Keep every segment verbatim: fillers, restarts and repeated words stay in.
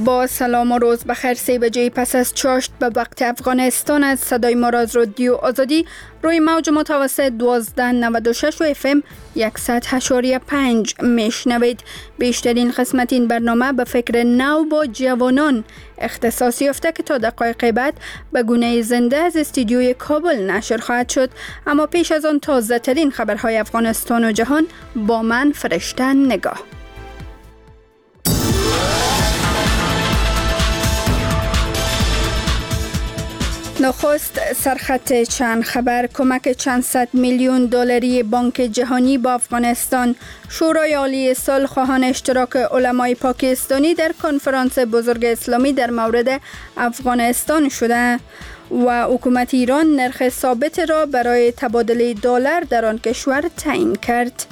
با سلام و روز بخیر. سه بجه پس از چاشت به وقت افغانستان از صدای ما را از رادیو آزادی روی موج متوسط دوازده نود و شش و اف ام صد و هشت و پنج میشنوید. بیشترین قسمت این برنامه به فکر نو با جوانان اختصاص یافته که تا دقایق بعد به گونه زنده از استودیوی کابل نشر خواهد شد. اما پیش از آن تازه ترین خبرهای افغانستان و جهان با من فرشته نگاه. نخست سرخط چند خبر. کمک چند صد میلیون دلاری بانک جهانی با افغانستان. شورای عالی صلح خواهان اشتراک علمای پاکستانی در کنفرانس بزرگ اسلامی در مورد افغانستان شده و حکومت ایران نرخ ثابت را برای تبادله دلار در آن کشور تعیین کرد.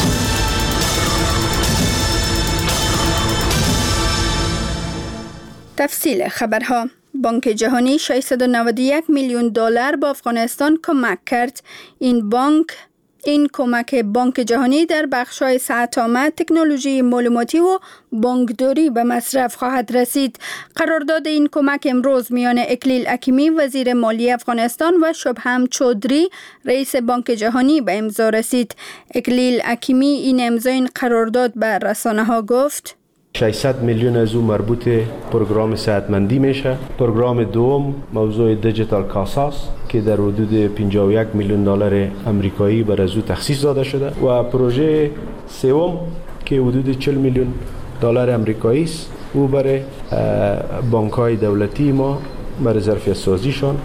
تفصیل خبرها. بانک جهانی ششصد و نود و یک میلیون دلار به افغانستان کمک کرد. این بانک این کمک بانک جهانی در بخش‌های صحت عامه، تکنولوژی معلوماتی و بانکداری به مصرف خواهد رسید. قرارداد این کمک امروز میان اکلیل حکیمی وزیر مالی افغانستان و شبهم چودری رئیس بانک جهانی به امضا رسید. اکلیل حکیمی این امضای این قرارداد به رسانه‌ها گفت ششصد میلیون از او مربوط پروگرام صحتمندی میشه. پروگرام دوم موضوع دیجیتال کاساس که در حدود پنجاه و یک میلیون دلار آمریکایی بر از او تخصیص داده شده و پروژه سوم که حدود چهل میلیون دلار آمریکایی است، او برای بانک‌های دولتی ما برای ظرفیت سازیشان.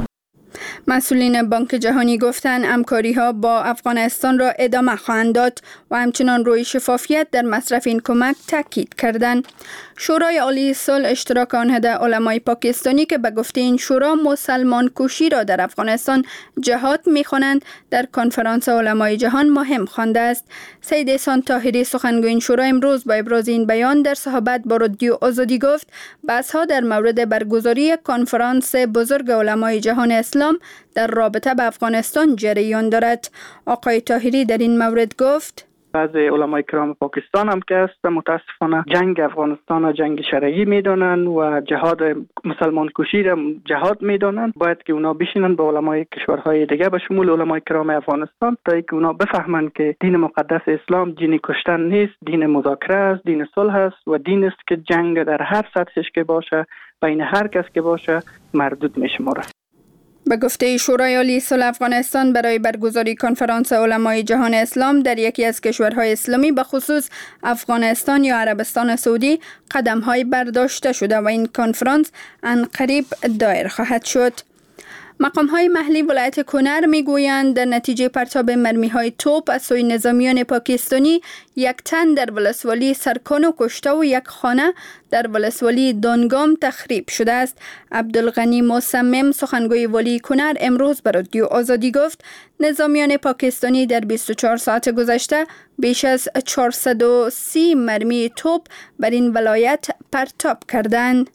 مسئولین بانک جهانی گفتند همکاری‌ها با افغانستان را ادامه خواهند داد و همچنان روی شفافیت در مصرف این کمک تاکید کردند. شورای عالی صلح اشتراک آنهده علمای پاکستانی که به گفته این شورا مسلمان کشی را در افغانستان جهاد می‌خوانند در کنفرانس علمای جهان مهم خوانده است. سید احسان طاهری سخنگوی این شورا امروز با ابراز این بیان در صحبت با رادیو آزادی گفت بحث‌ها در مورد برگزاری کنفرانس بزرگ علمای جهان اسلام در رابطه به افغانستان جریان دارد. آقای طاهری در این مورد گفت بعضی علمای کرام پاکستان هم که است متاسفانه جنگ افغانستان را جنگ شرعی میدانند و جهاد مسلمان کشی را جهاد میدانند. باید که اونا بشینن با علمای کشورهای دیگه به شمول علمای کرام افغانستان تا اینکه اونا بفهمند که دین مقدس اسلام دین کشتن نیست، دین مذاکره است، دین صلح است و دین است که جنگ در هر سطحش که باشه بین هر کس که باشه مردود میشماره. به گفته شورای عالی صلح افغانستان برای برگزاری کنفرانس علمای جهان اسلام در یکی از کشورهای اسلامی به خصوص افغانستان یا عربستان سعودی قدم‌های برداشته شده و این کنفرانس عنقریب دایر خواهد شد. مقام‌های محلی ولایت کنر می‌گویند در نتیجه پرتاب مرمی‌های توپ از سوی نظامیان پاکستانی یک تن در ولسوالی سرکانو کشته و یک خانه در ولسوالی دانگام تخریب شده است. عبدالغنی مصمم سخنگوی والی کنر امروز به رادیو آزادی گفت نظامیان پاکستانی در بیست و چهار ساعت گذشته بیش از چهارصد و سی مرمی توپ بر این ولایت پرتاب کردند.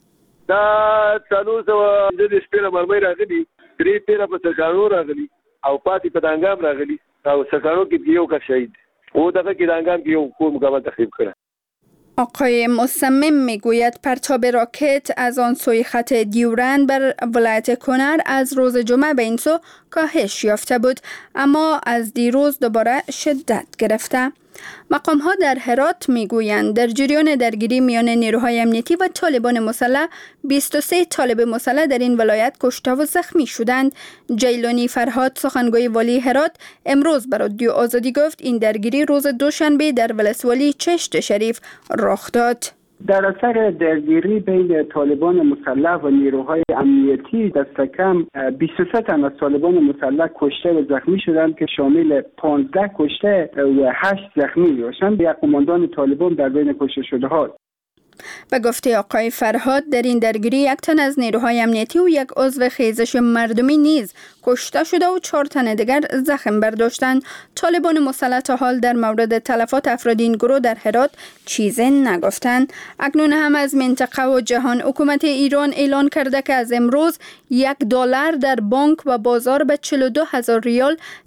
دا څلور سوه پنځه دېرش پیره مرمۍ راغلي، درې پیره په سرکانو راغلي او پاتې په دانګام راغلي او سرکانو کې یو کس شهید او دغه کې دانګام کې یو کور مکمل تخریب کړه. آقای مصمم میگوید پرتاب راکت از آن سوی خط دیورند بر ولایت کنر از روز جمعه به این سو کاهش یافته بود اما از دیروز دوباره شدت گرفته. مقام ها در هرات میگویند در جریان درگیری میان نیروهای امنیتی و طالبان مسلح بیست و سه طالب مسلح در این ولایت کشته و زخمی شدند. جیلانی فرهاد سخنگوی والی هرات امروز به رادیو آزادی گفت این درگیری روز دوشنبه در ولسوالی چشت شریف رخ داد. در اثر درگیری بین طالبان مسلح و نیروهای امنیتی دست کم بیست و سه تن از طالبان مسلح کشته و زخمی شدند که شامل پانزده کشته و هشت زخمی باشند. یک قماندان طالبان در بین کشته شده ها. به گفته آقای فرهاد در این درگیری یک تن از نیروهای امنیتی و یک عضو خیزش مردمی نیز کشته شده و چهار تن دیگر زخم برداشتند. طالبان مسلح تا حال در مورد تلفات افراد این گروه در هرات چیزی نگفتند. اکنون هم از منطقه و جهان حکومت ایران اعلان کرده که از امروز یک دلار در بانک و بازار به چهل و دو هزار ریال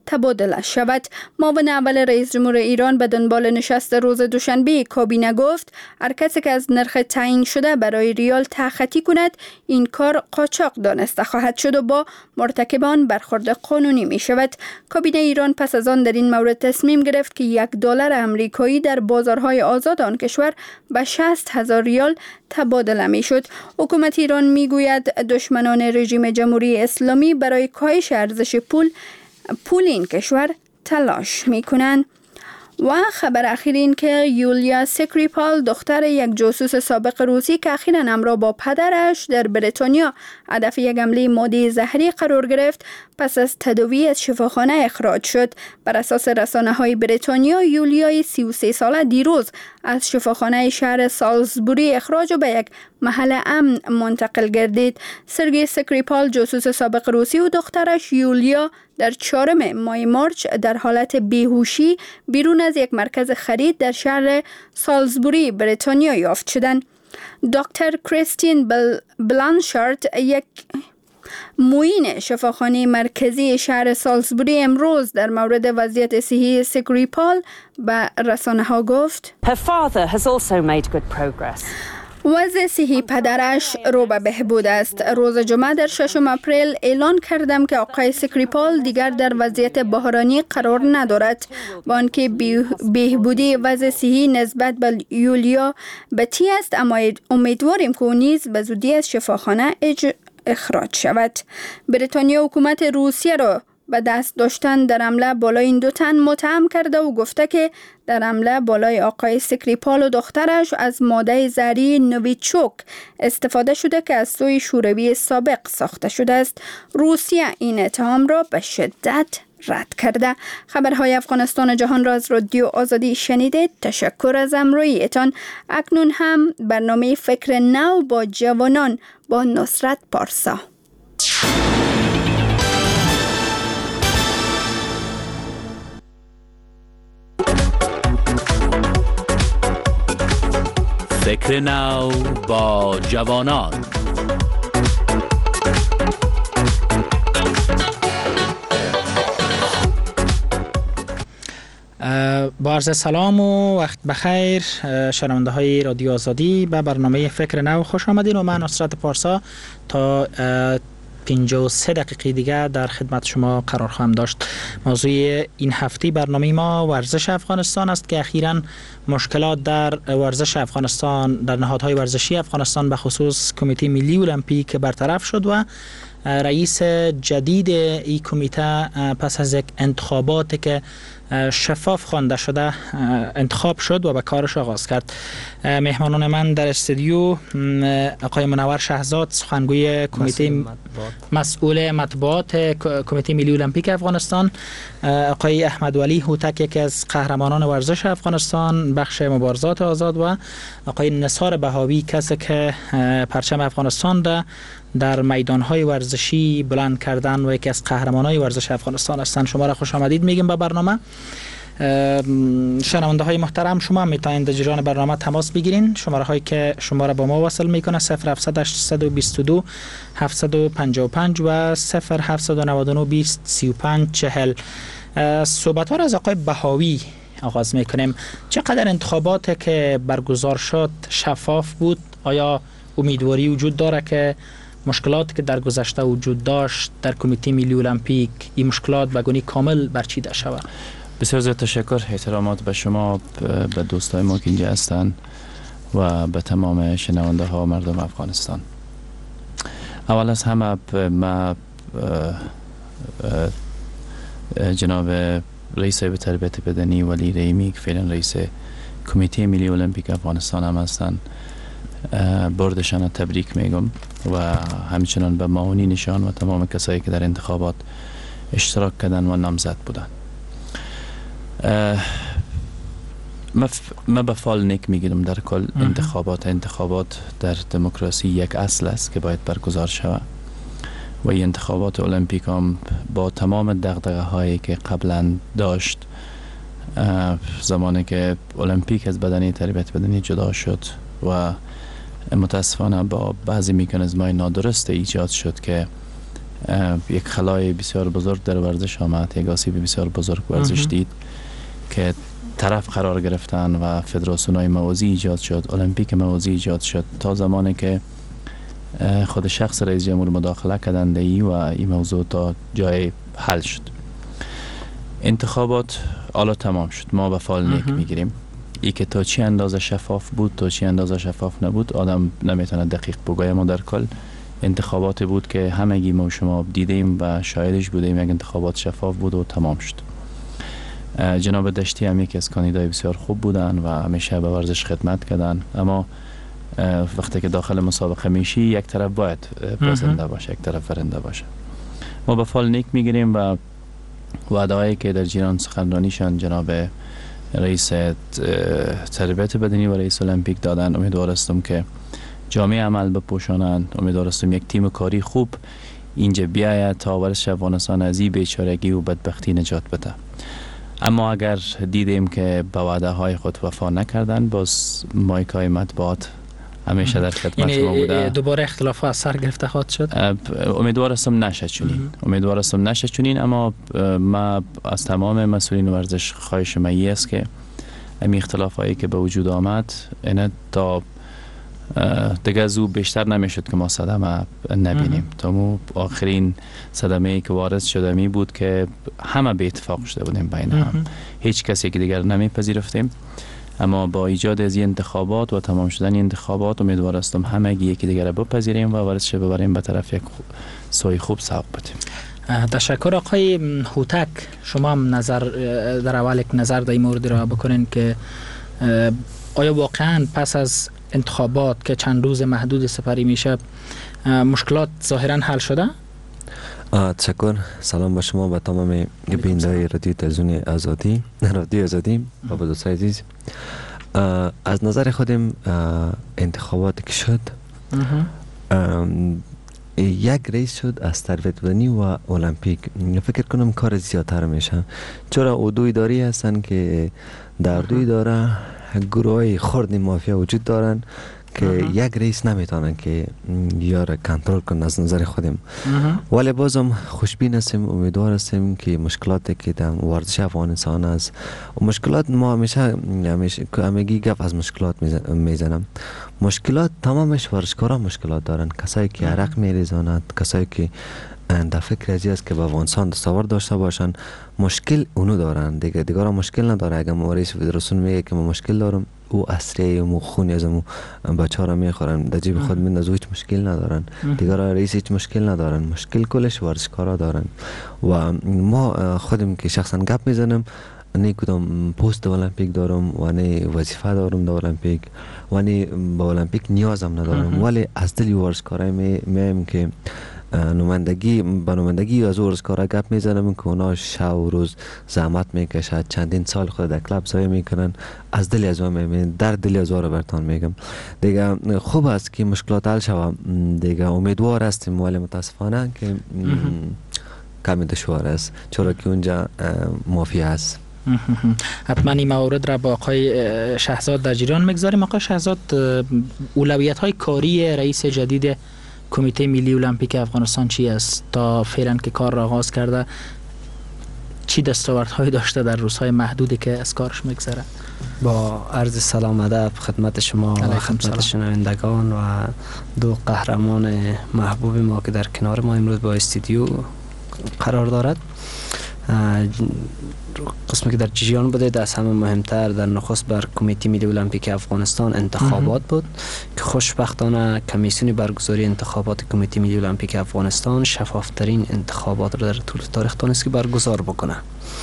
تبادله شود. معاون اول رئیس جمهور ایران به دنبال نشست روز دوشنبه کابینه گفت هر کسی که از نرخ تعیین شده برای ریال تخطی کند این کار قاچاق دانسته خواهد شد و با مرتکبان برخورد قانونی می شود. کابینه ایران پس از آن در این مورد تصمیم گرفت که یک دلار امریکایی در بازارهای آزاد آن کشور به شصت هزار ریال تبادله می شد. حکومت ایران می گوید دشمنان رژیم جمهوری اسلامی برای کاهش ارزش پول پول این کشور تلاش می کنند. و خبر اخیر این که یولیا سکریپال دختر یک جاسوس سابق روسی که اخیراً همراه با پدرش در بریتانیا هدف یک حمله ماده زهری قرار گرفت پس از تداوی از شفاخانه اخراج شد. بر اساس رسانه‌های بریتانیا یولیای سی و سه ساله دیروز از شفاخانه شهر سالزبوری اخراج و به یک محل امن منتقل گردید. سرگی سکریپال جاسوس سابق روسی و دخترش یولیا در چهارم ماه مارچ در حالت بیهوشی بیرون از یک مرکز خرید در شهر سالزبوری بریتانیا یافت شدند. دکتر کریستین بل بلانشارد یک معین شفاخانه مرکزی شهر سالزبوری امروز در مورد وضعیت صحی سکریپال به رسانه ها گفت Her father has also made good progress. وضع صحی پدرش رو به بهبود است. روز جمعه در ششم اپریل اعلان کردم که آقای سکریپال دیگر در وضعیت بحرانی قرار ندارد. با آنکه بهبودی وضع صحی نسبت به یولیا بتی است، اما امیدواریم که او نیز به زودی از شفاخانه اخراج شود. بریتانیا حکومت روسیه را به دست داشتن در حمله بالای این دو تن متهم کرده و گفته که در حمله بالای آقای سکریپال و دخترش از ماده زهری نویچوک استفاده شده که از سوی شوروی سابق ساخته شده است. روسیه این اتهام را به شدت رد کرده. خبرهای افغانستان و جهان را از رادیو آزادی شنیدید. تشکر از همراهیتان. اکنون هم برنامه فکر نو با جوانان با نصرت پارسا. فکر نو با جوانان. با عرض سلام و وقت بخیر شنونده های رادیو آزادی، به برنامه فکر نو خوش آمدین و من نصرت پارسا تا پنجاه و سه دقیقه دیگه در خدمت شما قرار خواهم داشت. موضوع این هفته برنامه ما ورزش افغانستان است که اخیراً مشکلات در ورزش افغانستان، در نهادهای ورزشی افغانستان به خصوص کمیته ملی المپیک برطرف شد و رئیس جدید این کمیته پس از یک انتخاباتی که شفاف خوانده شده انتخاب شد و به کارش آغاز کرد. مهمانان من در استودیو آقای منور شهزاد، سخنگوی کمیته مسئول مطبوعات کمیته ملی المپیک افغانستان، آقای احمد ولی هوتک یکی از قهرمانان ورزش افغانستان بخش مبارزات آزاد و آقای نثار بهاوی کسی که پرچم افغانستان را در میدانهای ورزشی بلند کردن و یکی از قهرمانای ورزش افغانستان هستند. شما را خوش آمدید میگم به برنامه. شنونده های محترم، شما میتونید در جریان برنامه تماس بگیرین. شماره هایی که شما را با ما وصل میکنه صفر هفتصد هشتصد و بیست و دو هفتصد و پنجاه و پنج و صفر هفتصد و نود و نه بیست سی و پنج چهل. صحبت ها را از آقای بهاوی آغاز میکنیم. چقدر انتخابات که برگزار شد شفاف بود؟ آیا امیدواری وجود داره که مشکلاتی که در گذشته وجود داشت در کمیته ملی المپیک این مشکلات به گونه کامل برچیده شود؟ بسیار زیاد تشکر. احترامات به شما، به دوستای ما که اینجا هستند و به تمام شنونده ها مردم افغانستان. اول از همه ما جناب رئیس هیئت تربیت بدنی ولی رحیمی که فعلا رئیس کمیته ملی المپیک افغانستان هم هستند، بردشان تبریک میگم و همچنان به معاونینشان و تمام کسایی که در انتخابات اشتراک کردن و نامزد بودن. ما به فال نیک میگیرم در کل انتخابات انتخابات در دموکراسی یک اصل است که باید برگزار شود و این انتخابات المپیک هم با تمام دغدغه هایی که قبلا داشت، زمانی که المپیک از بدنی تربیت بدنی جدا شد و متاسفانه با بعضی مکانیزم‌های نادرست ایجاد شد که یک خلای بسیار بزرگ در ورزش آمد، یک آسیب بسیار بزرگ ورزش دید که طرف قرار گرفتن و فدراسیون‌های موازی ایجاد شد، المپیک موازی ایجاد شد، تا زمانی که خود شخص رئیس جمهور مداخله کردند ای و این موضوع تا جای حل شد. انتخابات حالا تمام شد، ما به فال نیک میگیریم. ای که تا چی اندازه شفاف بود تا چی اندازه شفاف نبود آدم نمیتونه دقیق بگویم. ما در کل انتخابات بود که همگی ما و شما دیدیم و شاهدش بودیم، یک انتخابات شفاف بود و تمام شد. جناب دشتی هم یکی از کاندیدای بسیار خوب بودن و همیشه به ورزش خدمت کردن، اما وقتی که داخل مسابقه میشی یک طرف باید بازنده باشه، یک طرف برنده باشه. ما به فال نیک میگیریم و وعده‌هایی که در جریان سخنرانیشان جناب رئیس تربیت بدنی و رئیس المپیک دادن، امیدوارستم که جامعه عمل بپوشانند. امیدوارستم یک تیم کاری خوب اینجا بیاید تا ورزش افغانستان از این بیچارگی و بدبختی نجات بده. اما اگر دیدیم که به وعده های خود وفا نکردن، باز مایکای مطبوعات همیشه در خدمت یعنی شما بوده. دوباره اختلاف از سر گرفته خواهد شد؟ امیدوارستم نشه چنین. امیدوارستم نشه چنین، اما ما از تمام مسئولین ورزش خواهش ما است که این اختلاف هایی که به وجود آمد اینه تا دیگه زو بیشتر نمیشد که ما صدمه نبینیم. تا مو آخرین صدمه ای که وارد شده می بود که همه به اتفاق شده بودیم بین هم، هیچ کسی که دیگر نمیپذیرفتیم. اما با ایجاد از این انتخابات و تمام شدن انتخابات امیدوارستم همگی یکی دیگر رو بپذیریم و ورزش ببریم به طرف یک سوی خوب سوق بدیم. تشکر آقای هوتک. شما هم نظر در اول یک نظر در این مورد را بکنین که آیا واقعا پس از انتخابات که چند روز محدود سپری میشه مشکلات ظاهرا حل شده؟ تشکر. سلام به شما و تمام بینندگان رادیو تلویزیون آزادی رادیو آزادی و با دوستان عزیز. از نظر خودم انتخابات که شد یک رئیس شد از تربیت بدنی و المپیک. فکر کنم کار زیادتر میشه، چرا او دو اداری هستن که در دو اداره گروه خرد مافیا وجود دارن که یک رئیس نمیتونن که یار کنترل کنن از نظر خودم. ولی بازم خوشبین هستیم، امیدوار هستیم که مشکلاتی که در ورزش افغانستان است و مشکلات ما همیشه همیشه همگی گپ از مشکلات میزنم. مشکلات تمامش ورزشکارا مشکلات دارن، کسایی که عرق میریزانند، کسایی که در فکر ازی است که به افغانستان دستاورد داشته باشن مشکل اونو دارن. دیگه دیگه مشکل نداره. اگه ما رئیس فدراسیون میگه که ما مشکل دارم، او اسری و خونی از مو بچه ها میخورن در جیب خود من از هیچ مشکل ندارن. دیگه رئیس هیچ مشکل ندارن، مشکل کلش ورزشکارا دارن. و ما خودم که شخصا گپ میزنم نه کدام پست المپیک دارم و نه وظیفه دارم در المپیک و نه با المپیک نیازم ندارم، ولی از دل ورزشکارای میام که نمایندگی با نمایندگی از ورزشکارا گپ میزنم که اونا شب و روز زحمت میکشن، چندین سال خود در کلاب ضایع میکنن. از دل از اون در دل از رو برتان میگم. دیگه خوب است که مشکلات حل شود. دیگه امیدوار هستیم، ولی متاسفانه که کمی دشوار است، چرا که اونجا مافیا است. حتما این موارد را با آقای شهزاد در جریان میگذاریم. آقای شهزاد، اولویت های کاری رئیس جدید کمیته ملی المپیک افغانستان چی است؟ تا فعلا که کار را آغاز کرده چی دستاوردهایی داشته در روزهای محدودی که از کارش میگذره؟ با عرض سلام ادب خدمت شما و خدمت شنوندگان و دو قهرمان محبوب ما که در کنار ما امروز با استودیو قرار دارد. قسمی که در جریان بوده دست همه مهمتر در نخست بر کمیته ملی المپیک افغانستان انتخابات بود که خوشبختانه کمیسیون برگزاری انتخابات کمیته ملی المپیک افغانستان شفافترین انتخابات را در طول تاریخ تونست که برگزار بکنه.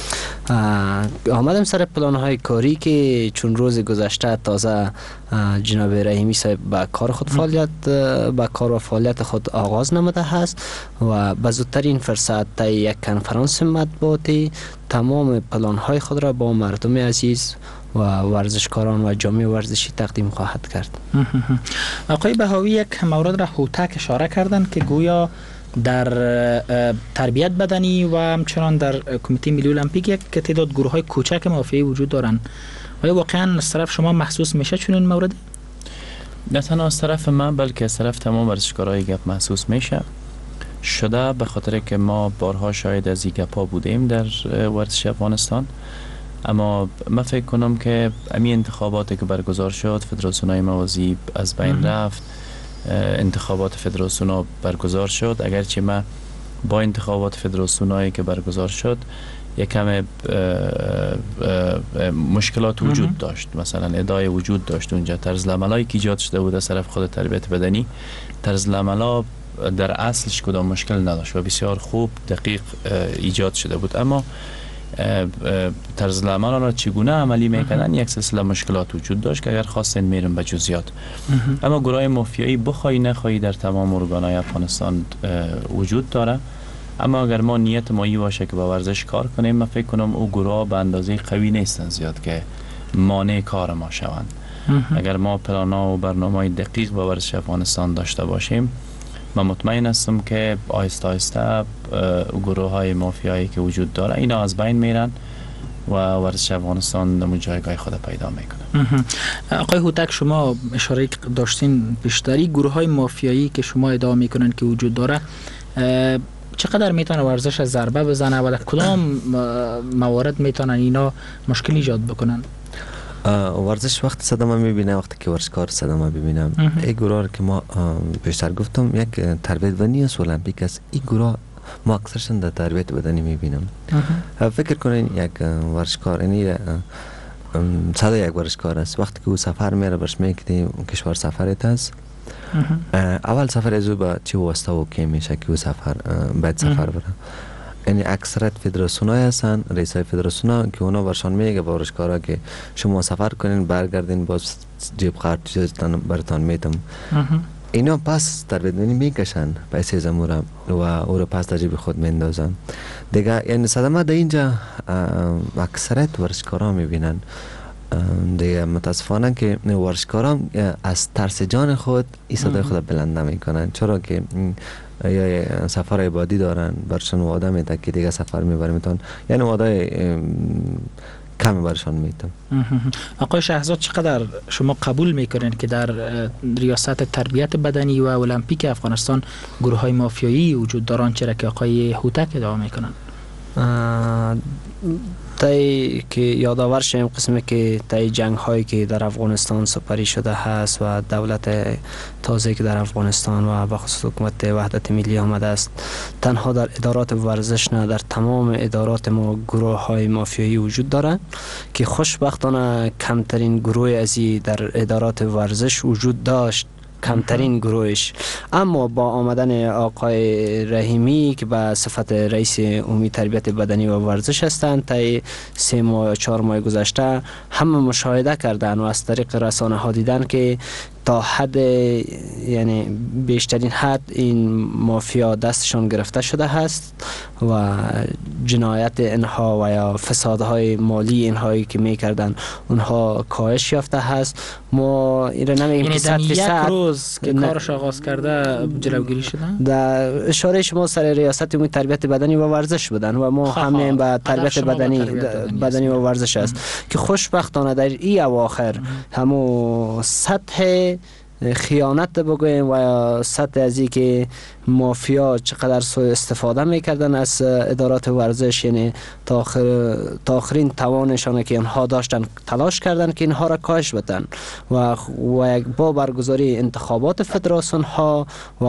آمدم سر پلان‌های کاری که چون روز گذشته تازه جناب رحیمی صاحب با کار خود فعالیت با کار و فعالیت خود آغاز نموده هست و به زودترین فرصت تا یک کنفرانس مطبوعاتی تمام پلان‌های خود را با مردم عزیز و ورزشکاران و جامعه ورزشی تقدیم خواهد کرد. آقای بهاوی یک مورد را هوتک اشاره کردند که گویا در تربیت بدنی و همچنان در کمیته ملی المپیک یک تعداد گروه‌های کوچک مافیایی وجود دارند. آیا واقعا از طرف شما محسوس میشه چون این مورد؟ نه تنها از طرف من بلکه از طرف تمام ورزشکارای گپ محسوس میشه. شده به خاطر که ما بارها شاید از این گپا بودیم در ورزش افغانستان. اما من فکر کنم که امی انتخاباتی که برگزار شد، فدراسیون‌های موازی از بین رفت، انتخابات فدراسیون برگزار شد. اگرچه من با انتخابات فدراسیون‌هایی که برگزار شد یکم مشکلات وجود داشت، مثلا ادعای وجود داشت اونجا، طرز العملایی که ایجاد شده بود از طرف خود تربیت بدنی، طرز العملا در اصلش کدام مشکل نداشت و بسیار خوب دقیق ایجاد شده بود. اما طرز العمل را چگونه عملی میکنن یک سلسله مشکلات وجود داشت که اگر خواستین میرم به جزئیات. اما گروه مافیایی بخوای نخوای در تمام ارگان‌های افغانستان وجود داره. اما اگر ما نیت مایی باشه که با ورزش کار کنیم، من فکر کنم او گروه به اندازه قوی نیستن زیاد که مانع کار ما شوند. اگر ما پلانا و برنامه‌های دقیق با ورزش افغانستان داشته باشیم، من مطمئن هستم که آهسته آهسته گروه های مافیایی که وجود داره اینا از بین میرن و ورزش افغانستان در جایگاه خود پیدا میکنه. آقای هوتک، شما اشاره داشتین بیشتری گروه های مافیایی که شما ادعا میکنن که وجود داره، چقدر میتونه ورزش از ضربه بزنه و در کدام موارد میتونن اینا مشکل ایجاد بکنن؟ ورزش وقت صدمه میبینه، وقتی که ورزشکار صدمه ببینم، این گروه که ما بیشتر گفتم یک تربیت بدنی است، المپیک است. این گروه ما اکثرشون در تربیت بدنی میبینم. فکر کنین یک ورزشکار، یعنی صدا یک ورزشکار است، وقتی که او سفر میره برش میگه کشور سفرت است، اول سفر از او با چی واسطه و کی میشه که او سفر باید سفر بره. یعنی اکثرت فدراسیون های هستن، رئیس های فدراسیون ها که اونا برشان میگه با ورزشکارا که شما سفر کنین برگردین باز جیب خرج براتان میتم. اینا پس تربیت بدنی میکشن پیسه زمورم و او رو پس در جیب خود میندازن دیگه. یعنی صدمه در اینجا اکثرت ورزشکارا میبینن دیگه. متاسفانه که ورزشکارا از ترس جان خود این صدای خود بلند نمیکنن، چرا که یا سفر عبادی دارن، برشان وعده میده که دیگه سفر میبره میتون، یعنی وعده کم برشان میتم. آقای شهزاد، چقدر شما قبول میکنین که در ریاست تربیت بدنی و المپیک افغانستان گروه های مافیایی وجود دارن، چرا که آقای هوتک ادعا میکنن؟ تایی که یادآور شیم قسمی که تایی جنگ هایی که در افغانستان سپری شده هست و دولت تازه که در افغانستان و بخصوص حکومت وحدت ملی آمده است، تنها در ادارات ورزش نه، در تمام ادارات ما گروه های مافیایی وجود دارند که خوشبختانه کمترین گروه ازی در ادارات ورزش وجود داشت، کمترین گروهش. اما با آمدن آقای رحیمی که به صفت رئیس عمومی تربیت بدنی و ورزش هستند، تا سه ماه چهار ماه گذشته همه مشاهده کردن و از طریق رسانه ها دیدن که تا حد، یعنی بیشترین حد، این مافیا دستشان گرفته شده هست و جنایت اینها و یا فسادهای مالی اینهایی که میکردن اونها کاهش یافته هست. ما این را نمیگیم که صد فیصد روز که کارش آغاز کرده جلوگیری شدن. در اشاره شما سر ریاست عمومی تربیت بدنی و ورزش بودن و ما همین به تربیت بدنی بدنی و ورزش است که خوشبختانه در این اواخر همو سطح خیانت بگویم و سطح ازی که مافیا چقدر سوء استفاده میکردن از ادارات ورزش، یعنی تا آخر تا آخرین توانشان که اینها داشتن تلاش کردن که اینها را کاهش بدن و و با برگزاری انتخابات فدراسیون ها و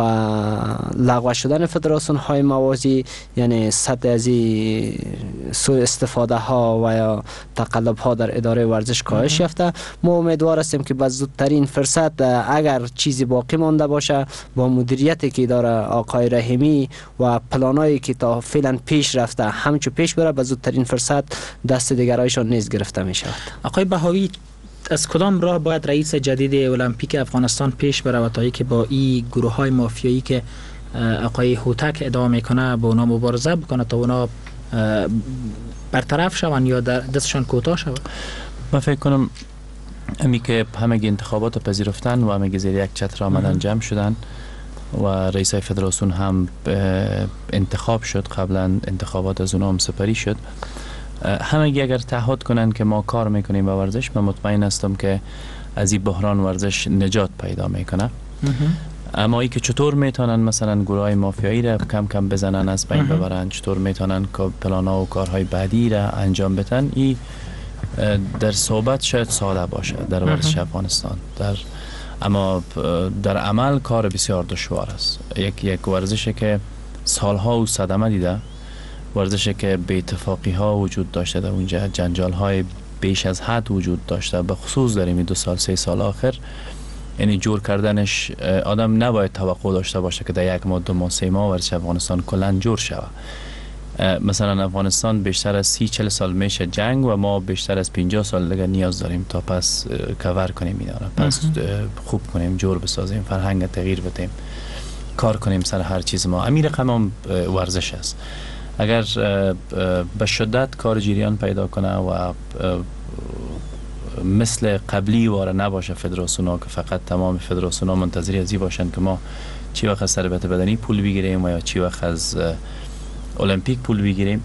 لغو شدن فدراسیون های موازی، یعنی سطح ازی سوء استفاده ها و یا تقلب ها در اداره ورزش کاهش یافته. ما امیدوار هستیم که با زودترین فرصت اگر چیزی باقی مانده باشه با مدیریتی که داره آقای رحیمی و پلانایی که تا فعلا پیش رفته همچو پیش بره، به زودترین فرصت دست دیگرایشان نیز گرفته می شود. آقای بهاوی، از کدام راه باید رئیس جدید المپیک افغانستان پیش بره تا اینکه با این گروه های مافیایی که آقای هوتک ادعا میکنه با اونا مبارزه بکنه تا اونا برطرف شوند یا در دستشان کوتاه شود؟ من فکر کنم امی که همه انتخابات پذیرفتن و همه زیر یک چتر آمدن جمع شدن و رئیس فدراسیون هم انتخاب شد، قبلا انتخابات از اونها هم سپری شد، همه اگر تعهد کنن که ما کار میکنیم با ورزش، من مطمئن هستم که از این بحران ورزش نجات پیدا میکنه. اما ای که چطور میتونن مثلا گروهای مافیایی را کم کم بزنن، از بین ببرن، چطور میتونن پلانا و کارهای بعدی را انجام بدن، ای در صحبت شاید ساده باشه در ورزش افغانستان، در اما در عمل کار بسیار دشوار است. یک یک ورزشی که سالها و صدمه دیده، ورزشی که بی اتفاقی ها وجود داشته در اونجا، جنجال های بیش از حد وجود داشته، به خصوص در این دو سال سه سال آخر. یعنی جور کردنش آدم نباید توقع داشته باشه که در یک ماه دو ماه سه ماه ورزش افغانستان کلا جور شود. مثلا افغانستان بیشتر از سی چل سال میشه جنگ و ما بیشتر از پنجاه سال دیگه نیاز داریم تا پس کور کنیم اینا را، پس خوب کنیم، جور بسازیم، فرهنگ تغییر بدیم، کار کنیم سر هر چیز. ما امیر رقم هم ورزش است. اگر به شدت کار جریان پیدا کنه و مثل قبلی واره نباشه فدراسیونا که فقط تمام فدراسیونا منتظری ازی باشن که ما چی وقت از تربیت بدنی پول بگیریم و یا چی وقت از المپیک پول بگیریم،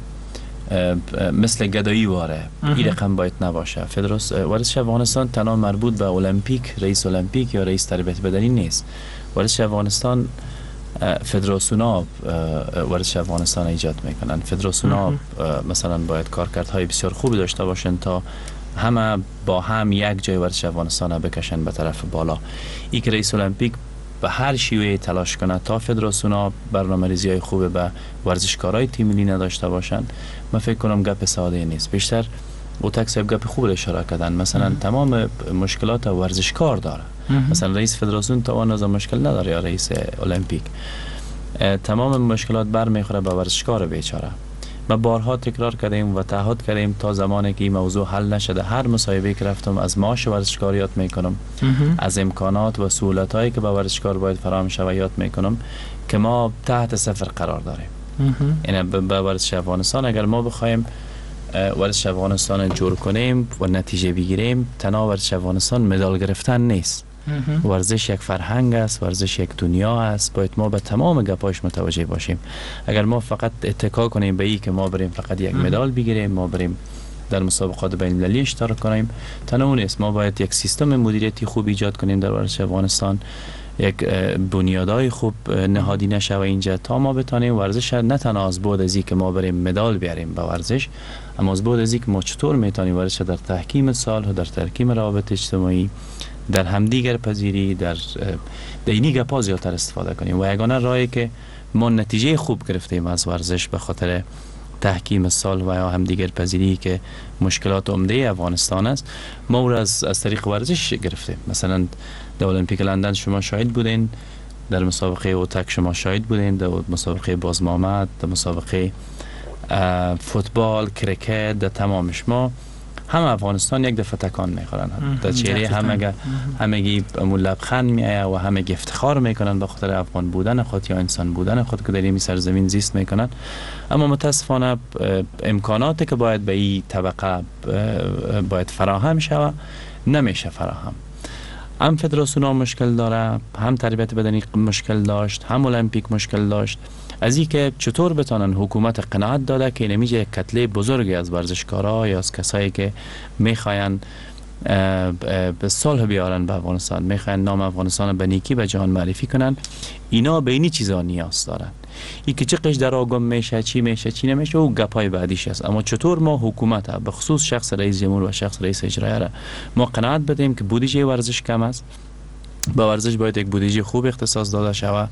مثل گدایی واره این رقم باید نباشه. فدراس ورزش افغانستان تنها مربوط به المپیک، رئیس المپیک یا رئیس تربیت بدنی نیست. ورزش افغانستان فدراسیونا ورزش افغانستان ایجاد میکنن. فدراسیونا مثلا باید کارکردهای بسیار خوبی داشته باشن تا همه با هم یک جای ورزش افغانستان بکشن به طرف بالا. ای که رئیس المپیک به هر شیوه تلاش کنه تا فدراسیونا برنامه‌ریزی های خوب به ورزشکارای تیم ملی نداشته باشن، من فکر کنم گپ ساده نیست. بیشتر او تکسب گپ خوب اشاره کردن. مثلا تمام مشکلات ورزشکار داره. مثلا رئیس فدراسیون توان از مشکل نداره یا رئیس المپیک، تمام مشکلات برمیخوره به ورزشکار بیچاره. ما بارها تکرار کردیم و تعهد کردیم تا زمانی که این موضوع حل نشده، هر مصاحبه که رفتم از معاش ورزشکار یاد میکنم، از امکانات و سهولتایی که به ورزشکار باید فراهم شود یاد میکنم که ما تحت صفر قرار داریم. یعنی به ورزش افغانستان اگر ما بخوایم ورزش افغانستان جور کنیم و نتیجه بگیریم، تنها ورزش افغانستان مدال گرفتن نیست. ورزش یک فرهنگ است، ورزش یک دنیا است. باید ما به تمام گپاش متوجه باشیم. اگر ما فقط اتکا کنیم به این که ما بریم فقط یک مدال بگیریم، ما بریم در مسابقات بین المللی اشتراک کنیم، تنها نیست. ما باید یک سیستم مدیریتی خوب ایجاد کنیم در ورزش افغانستان، یک بنیادهای خوب نهادی نشه و اینجا تا ما بتانیم ورزش نه تنها از بعد از این که ما بریم مدال بیاریم به ورزش، اما از بعد از این که ما چطور میتونیم ورزش در تحکیم صلح، در تحکیم روابط اجتماعی، در همدیگر پذیری، در دینی گپا زیادتر استفاده کنیم. و یگانه راهی که ما نتیجه خوب گرفتیم از ورزش به خاطر تحکیم صلح و یا همدیگر پذیری که مشکلات عمده افغانستان است، ما او را از, از طریق ورزش گرفتیم. مثلا در المپیک لندن شما شاهد بودین، در مسابقه اوتک شما شاهد بودین، در مسابقه بازمامد، در مسابقه فوتبال، کرکت، در تمامش ما هم افغانستان یک دفعه تکان میخورن. در چهره همه همگی لبخند میآید و همه افتخار میکنن به خاطر افغان بودن خود یا انسان بودن خود که در این سرزمین زیست میکنن. اما متاسفانه امکاناتی که باید به این طبقه باید فراهم شود نمیشه فراهم. هم فدراسیون مشکل داره، هم تربیت بدنی مشکل داشت، هم المپیک مشکل داشت. از این که چطور بتانن حکومت قناعت داده که نمیشه یک کتله بزرگی از ورزشکارا یا از کسایی که میخواین به صلح بیارن به افغانستان، میخواین نام افغانستان به نیکی به جهان معرفی کنن، اینا به اینی چیزا نیاز دارن. ای که چه قش در آگم میشه، چی میشه، چی نمیشه، او گپای بعدیش است. اما چطور ما حکومت به خصوص شخص رئیس جمهور و شخص رئیس اجرایی را ما قناعت بدیم که بودجه ورزش کم است، به ورزش باید یک بودجه خوب اختصاص داده شود،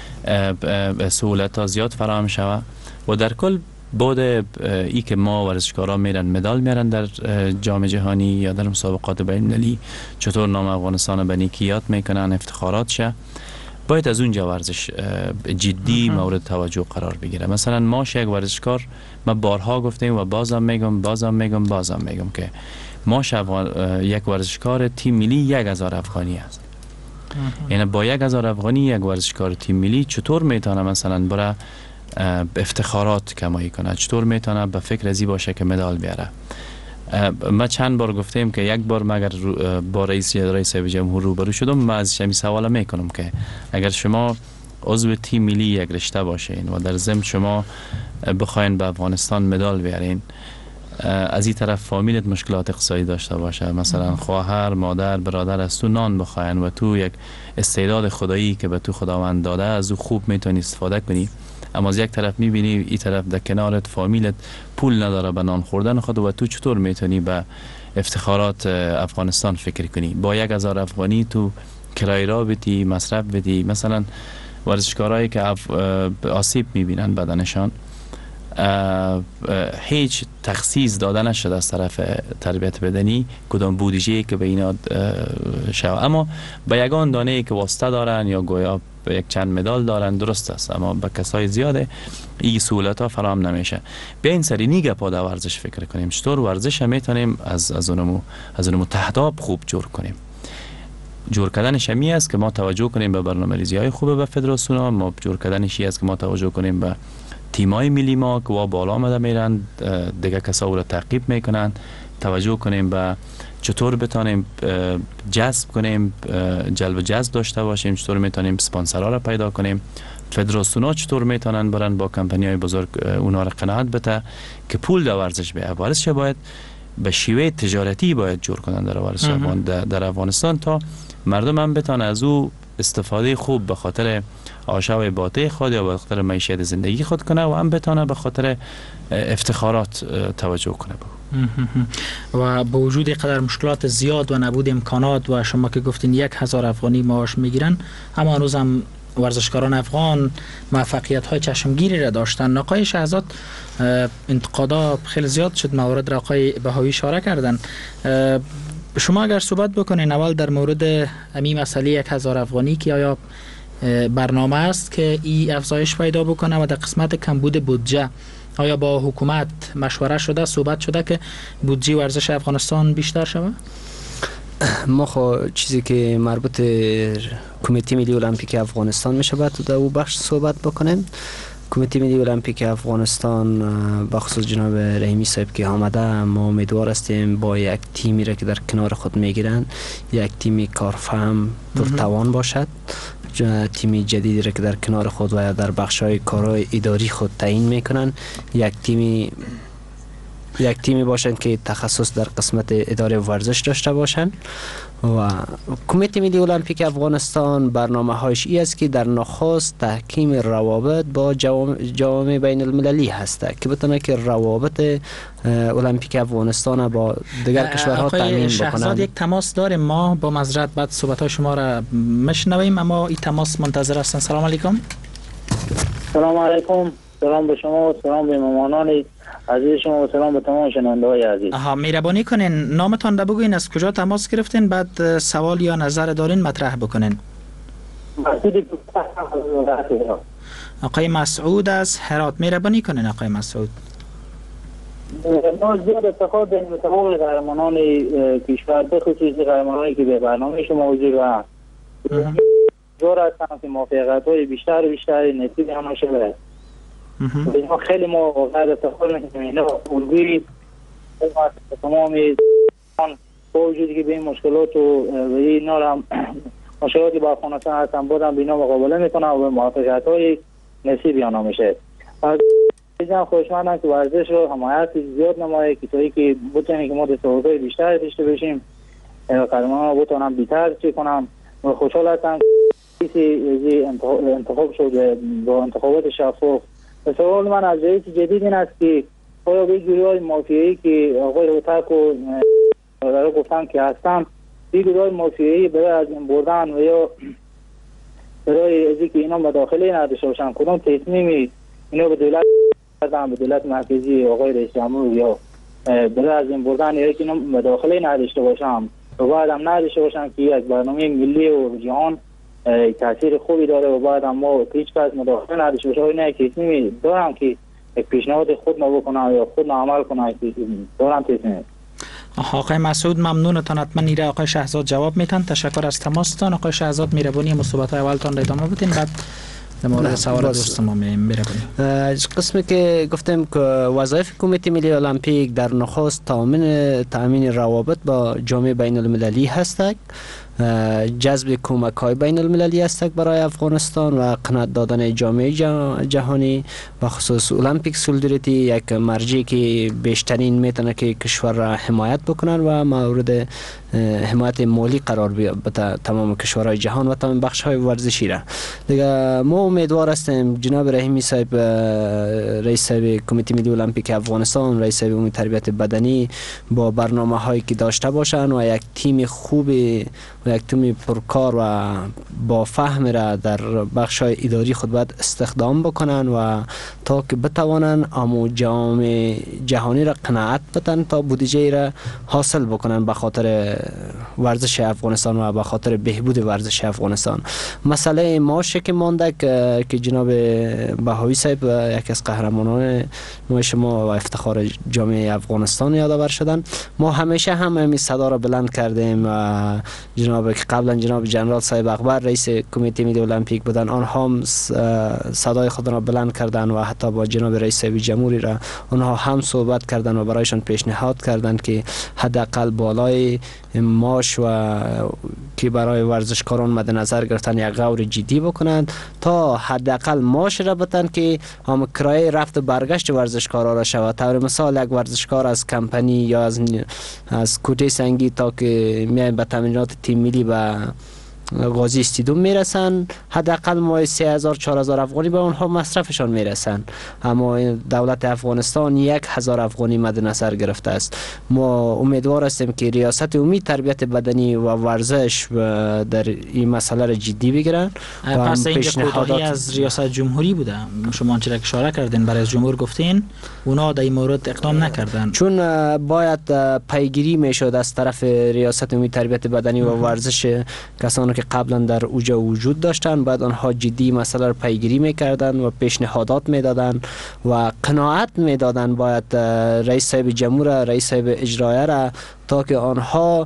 سهولت زیاد فراهم شود و در کل بعد ای که ما ورزشکارا میرن مدال میارن در جام جهانی یا در مسابقات بین المللی، چطور نام افغانستان به نیکی یاد میکنن، افتخارات شه، باید از اونجا ورزش جدی مورد توجه قرار بگیره. مثلا ما یک ورزشکار، ما بارها گفتیم و بازم میگم بازم میگم بازم میگم که ما یک ورزشکار تیم ملی یک هزار افغانی است. یعنی با یک هزار افغانی یک ورزشکار تیم ملی چطور میتونه مثلا برای افتخارات کمایی کنه، چطور میتونه به فکر ازی باشه که مدال بیاره. ما چند بار گفتیم که یک بار مگر با رئیس رئیس جمهور روبرو شدم، ما از شمی سوال میکنم که اگر شما عضو تیم ملی یک رشته باشین و در ضمن شما بخواین به افغانستان مدال بیارین، از این طرف فامیلت مشکلات اقتصادی داشته باشه، مثلا خواهر، مادر، برادر از تو نان بخواین و تو یک استعداد خدایی که به تو خداوند داده از او خوب میتونی استفاده کنی، اما از یک طرف میبینی این طرف در کنارت فامیلت پول نداره به نان خوردن خود و تو چطور میتونی به افتخارات افغانستان فکر کنی؟ با یک هزار افغانی تو کرایه را بدی، مصرف بدی. مثلا ورزشکارایی که آسیب میبینن بدنشان هیچ تخصیص داده نشده از طرف تربیت بدنی کدام بودجه که به اینا شود، اما به یگان دانه که واسطه دارن یا گویا به یک چند مدال دارن درست است، اما به کسای زیاده این سهولت ها فراهم نمیشه. به این سری نیگه پا در ورزش فکر کنیم، چطور ورزش میتونیم از از اونمو از اونمو تهداب خوب جور کنیم. جور کردنش همی است که ما توجه کنیم به برنامه‌ریزی های خوبه به فدراسیون ها، ما جور کردنش است که ما توجه کنیم به تیمای ملی ما که وا بالا آمده میرن، دیگه کسا رو تعقیب میکنن، توجه کنیم به چطور بتانیم جذب کنیم، جلب جذب داشته باشیم، چطور میتونیم اسپانسرها را پیدا کنیم، فدراسیون ها چطور میتونن برن با کمپانی های بزرگ اونا را قناعت بده که پول در ورزش بیه. ورزش باید به شیوه تجارتی باید جور کنن در ورزش در افغانستان تا مردم هم بتانن از او استفاده خوب به خاطر آشوب باطه خود یا به خاطر معیشت زندگی خود کنه و هم بتانه به خاطر افتخارات توجه کنه. و با وجود قدر مشکلات زیاد و نبود امکانات و شما که گفتین یک هزار افغانی معاش میگیرن، اما هنوز هم ورزشکاران افغان موفقیت های چشمگیری را داشتن. آقای شهزاد انتقادا خیلی زیاد شد، موارد را آقای بهایی اشاره کردن. شما اگر صحبت بکنین اول در مورد امی مسئله یک هزار افغانی که آیا برنامه است که این افزایش پیدا بکنه و در قسمت کمبود بودجه آیا با حکومت مشوره شده، صحبت شده که بودجه ورزش افغانستان بیشتر شود؟ ما خو چیزی که مربوط کمیته ملی المپیک افغانستان میشه باید در او بخش صحبت بکنیم. کمیته ملی المپیک افغانستان بخصوص جناب رحیمی صاحب که آمده، ما امیدوار هستیم با یک تیمی را که در کنار خود میگیرن، یک تیمی کارفهم پرتوان باشد، تیمی جدیدی را که در کنار خود و در بخش‌های کارهای اداری خود تعیین میکنن، یک تیمی یک تیمی باشند که تخصص در قسمت اداره ورزش داشته باشند. و کمیته ملی المپیک افغانستان برنامه هایش ای است که در نخست تحکیم روابط با جوامع بین المللی هسته که بتونه که روابط المپیک افغانستان با دیگر کشورها تامین بکنند. یک تماس داریم ما با معذرت، بعد صحبت های شما را مشنویم، اما این تماس منتظر هستن. سلام علیکم. سلام علیکم. سلام به شما و سلام به مهمانان عزیز شما و سلام به تمام شنونده‌های عزیز. آها، مهربانی کنین نامتان را بگوین، از کجا تماس گرفتین، بعد سوال یا نظر دارین مطرح بکنین. آقای مسعود از هرات، مهربانی کنین آقای مسعود. ما زیاد افتخار داریم به تمام قهرمانان کشور، به خصوص قهرمانانی که به برنامه شما حضور دارند. جور هستم که موفقیت‌های بیشتر و بیشتر نصیب همه شده. ما خیلی ما واقعا افتخار میکنیم اینا الگوی تمام با وجودی که به این مشکلات و به این نارم مشکلاتی با افغانستان هستن بودن بینا مقابله میکنن و به موفقیت های نصیب آنها میشه. از اینجا خوشمندم که ورزش رو حمایت زیاد نمایه که تویی که بتونیم که ما دستاوردهای بیشتر داشته باشیم، قهرمانان رو بتونم بیشتر چی کنم و خوشحال هستم کسی انتخاب شده با انتخابات شفاف. سوال من از رئیس جدید این است که آیا به گروه های مافیایی که آقای روتک و داره گفتن که هستن، این گروه های مافیایی برای از این بردن و یا برای ازی که اینا مداخله نداشته باشن، کدام تصمیمی اینا به دولت کردن، به دولت مرکزی آقای رئیس جمهور یا برای از این بردن یا که اینا مداخله نداشته باشن و بعد هم نداشته باشن که یک برنامه ملی و جهان تاثیر خوبی داره و بعد ما هیچ کس مداخله نداشته باشه. اینا که تصمیمی دارم که یک پیشنهاد خود ما بکنم یا خود عمل کنم که دارم تصمیم. آقای مسعود ممنونتان، حتما نیره آقای شهزاد جواب میتن. تشکر از تماستان آقای شهزاد. مهربانی مصوبت اولتان را ادامه بدین، بعد در مورد سوال دوست ما مهربانی. قسمی که گفتم که وظایف کمیته ملی المپیک در نخست تامین تامین روابط با جامعه بین المللی هست جذب کمک های بین المللی است برای افغانستان و قناعت دادن جامعه جهانی و خصوص المپیک سولیداریتی یک مرجعی که بیشترین میتونه که کشور را حمایت بکنن و مورد حمایت مالی قرار بده تمام کشورهای جهان و تمام بخش های ورزشی را. دیگه ما امیدوار هستیم جناب رحیمی صاحب رئیس صاحب کمیته ملی المپیک افغانستان، رئیس صاحب امور تربیت بدنی با برنامه هایی که داشته باشن و یک تیم خوبی و یک تیم پرکار و با فهم را در بخش های اداری خود باید استخدام بکنن و تا که بتوانن امو جامعه جهانی را قناعت بدن تا بودجه را حاصل بکنن به خاطر ورزش افغانستان و به خاطر بهبود ورزش افغانستان. مسئله معاش که مانده که جناب بهایی صاحب یکی از قهرمانان معاش ما و افتخار جامعه افغانستان یادآور شدن، ما همیشه هم این صدا را بلند کردیم و جناب که قبلا جناب جنرال صاحب اکبر رئیس کمیته ملی المپیک بودن، آنها هم صدای خود را بلند کردن و حتی با جناب رئیس صاحب جمهوری را آنها هم صحبت کردن و برایشان پیشنهاد کردن که حداقل بالای معاش و که برای ورزشکاران مد نظر گرفتن یک غور جدی بکنند تا حداقل معاش را بدن که هم کرایه رفت و برگشت ورزشکارا را شود. طور مثال یک ورزشکار از کمپانی یا از از کوټه سنگی تا که میای به تمرینات تیم ملی و غازی استیدوم میرسن، حداقل ماه سه هزار چهار هزار افغانی به اونها مصرفشان میرسن، اما دولت افغانستان یک هزار افغانی مد نظر گرفته است. ما امیدوار هستیم که ریاست عمومی تربیت بدنی و ورزش در این مسئله را جدی بگیرن. پس اینجا کوتاهی از ریاست جمهوری بوده، شما آنچه را اشاره کردین برای جمهور گفتین اونا در این مورد اقدام نکردن، چون باید پیگیری میشد از طرف ریاست عمومی تربیت بدنی و ورزش کسانی که قبلا در اوجا وجود داشتن، بعد آنها جدی مسئله را پیگیری میکردن و پیشنهادات میدادن و قناعت میدادن باید رئیس صاحب جمهور، رئیس صاحب اجرایه را، تا که آنها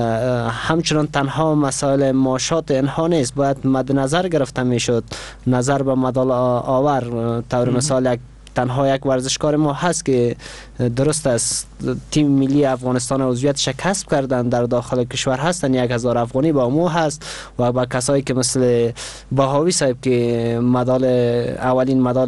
همچنان تنها مسائل معاشات اینها نیست، باید مد نظر گرفته میشد نظر به مدال آور. طور مثال یک تنها یک ورزشکار ما هست که درست است تیم ملی افغانستان عضویتش کسب کردن، در داخل کشور هستن، یک هزار افغانی با مو هست و با کسایی که مثل بهاوی صاحب که مدال اولین مدال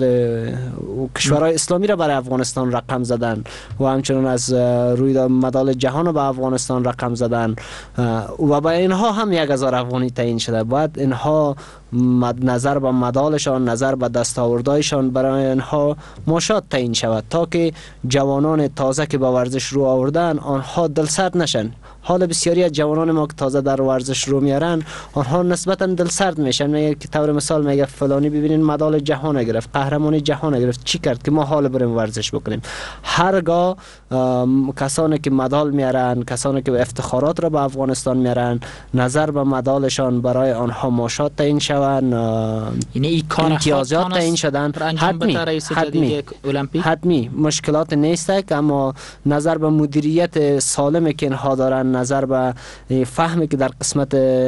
کشورهای اسلامی را برای افغانستان رقم زدن و همچنان از روی مدال جهان به افغانستان رقم زدن و با اینها هم یک هزار افغانی تعیین شده. باید اینها نظر به مدالشان، نظر به دستاوردهایشان برای اینها معاشات تعیین شود تا که جوانان تازه که به ورزش رو آوردن آنها دلسرد نشن. حال بسیاری از جوانان ما که تازه در ورزش رو میارن آنها نسبتا دلسرد میشن، میگه که طور مثال میگه فلانی ببینین مدال جهان گرفت، قهرمانی جهان گرفت، چی کرد که ما حال بریم ورزش بکنیم. هرگاه کسانی که مدال میارن، کسانی که افتخارات را به افغانستان میارن، نظر به مدالشان برای آنها معاشات تعیین شون، یعنی این کار امتیازات تعیین شدن، حتمی حتمی حتمی مشکلات نیست، اما نظر به مدیریت سالمی که اینها دارن، نظر به فهمی که در قسمت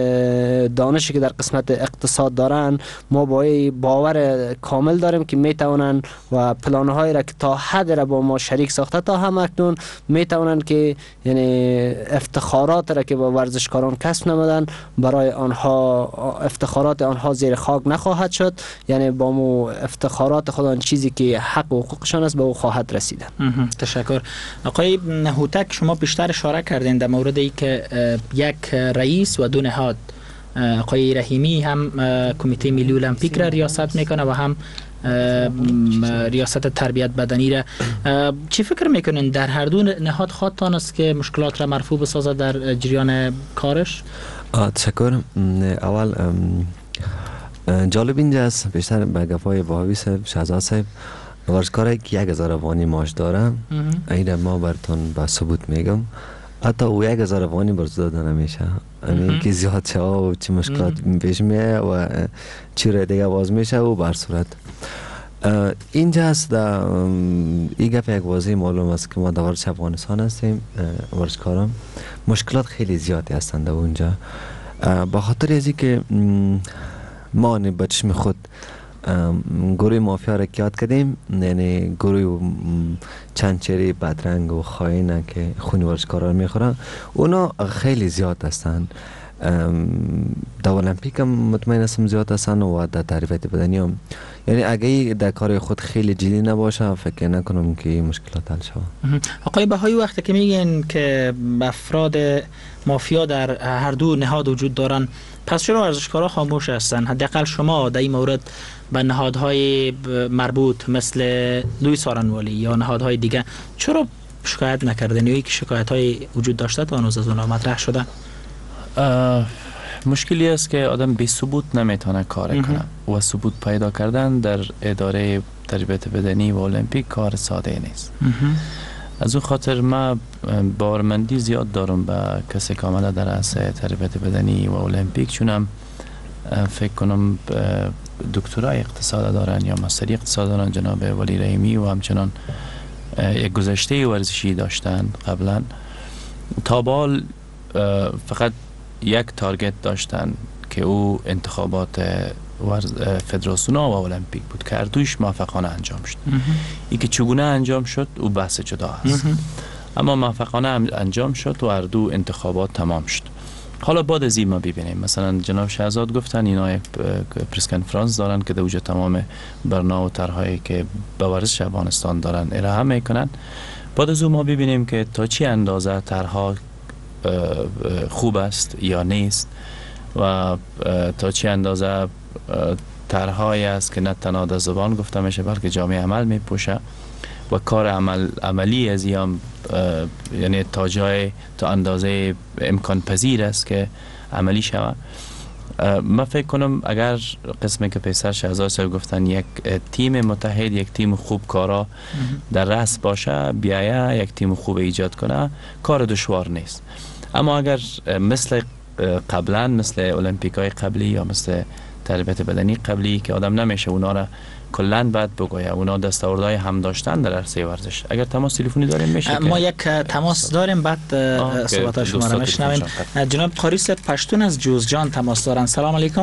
دانشی که در قسمت اقتصاد دارن، ما با باور کامل داریم که میتونن و پلان‌های را که تا حد را با ما شریک ساخته تا هم اکنون میتونن که یعنی افتخارات را که با ورزشکاران کسب نمودن برای آنها افتخارات آنها زیر خاک نخواهد شد، یعنی با مو افتخارات خودان چیزی که حق و حقوقشان است به او خواهد رسیدن. تشکر. آقای هوتک، شما بیشتر اشاره کردین در مورد ای که یک رئیس و دو نهاد، آقای رحیمی هم کمیته ملی المپیک را ریاست میکنه و هم ریاست تربیت بدنی را. چی فکر میکنین در هر دو نهاد خواهد است که مشکلات را مرفوع بسازه در جریان کارش؟ تشکر. اول جالب اینجا است بیشتر به گفای بهاوی صاحب، شهزاد صاحب، ورزشکاری که یک هزار افغانی معاش داره این ما براتون با ثبوت میگم، حتی او یک هزار افغانی برز داده نمیشه، یعنی که زیاد شه و چی مشکلات پیش میه و چی را دیگه باز میشه و بر صورت اینجا است. این گفت یک واضح معلوم است که ما در ورزش افغانستان هستیم، ورزشکاران مشکلات خیلی زیادی هستند اونجا، با خاطر ازی که ما به چشم خود گروه مافیا را یاد کردیم، یعنی گروه چند چهره بدرنگ و خائن که خون ورزشکاران میخورن، اونا خیلی زیاد هستند. در المپیک هم مطمئن هستم زیاد هستن و در تربیت بدنی هم، یعنی اگه در کار خود خیلی جدی نباشه فکر نکنم که مشکلات حل شود. آقای بهایی وقتی که میگن که افراد مافیا در هر دو نهاد وجود دارن، پس چرا ورزشکارا خاموش هستن؟ حداقل شما در این مورد به نهادهای مربوط مثل لوی سارنوالی یا نهادهای دیگه چرا شکایت نکردن؟ یا یک شکایت های وجود داشته تا هنوز از اونها مطرح شده؟ مشکلی است که آدم بی ثبوت نمیتونه کار کنه و ثبوت پیدا کردن در اداره تربیت بدنی و المپیک کار ساده نیست. از اون خاطر ما باورمندی زیاد دارم به کسی که آمده در عرصه تربیت بدنی و المپیک، چونم فکر کنم دکترای اقتصاد دارن یا مستری اقتصاد دارن جناب ولی رحیمی و همچنان یک گذشته ورزشی داشتن قبلا. تا بال فقط یک تارگت داشتن که او انتخابات فدراسیون و المپیک بود که اردوش موفقانه انجام شد. ای که چگونه انجام شد او بحث جدا هست، اما موفقانه انجام شد و اردو انتخابات تمام شد. حالا بعد از این ما ببینیم مثلا جناب شهزاد گفتن اینا یک پرس کنفرانس دارن که در اوج تمام برنامه و طرحهایی که به ورزش افغانستان دارن ارائه میکنن. بعد از اون ما ببینیم که تا چی اندازه طرحها خوب است یا نیست و تا چی اندازه طرحهایی است که نه تنها در زبان گفته میشه بلکه جامعه عمل میپوشه و کار عمل عملی از این یعنی تا جای تا اندازه امکان پذیر است که عملی شود. من فکر کنم اگر قسمی که پیسر شهزاد صاحب گفتن یک تیم متحد، یک تیم خوب کارا در رأس باشه، بیایه یک تیم خوب ایجاد کنه، کار دشوار نیست. اما اگر مثل قبلا مثل المپیک های قبلی یا مثل تربیت بدنی قبلی که آدم نمیشه اونا را کلن بعد بگویه، اونا دستاوردهای هم داشتن در عرصه ورزش. اگر تماس تلفنی داریم میشه ما یک تماس داریم بعد صحبت شما را میشنویم. جناب قاریس پشتون از جوزجان تماس دارن. سلام علیکم.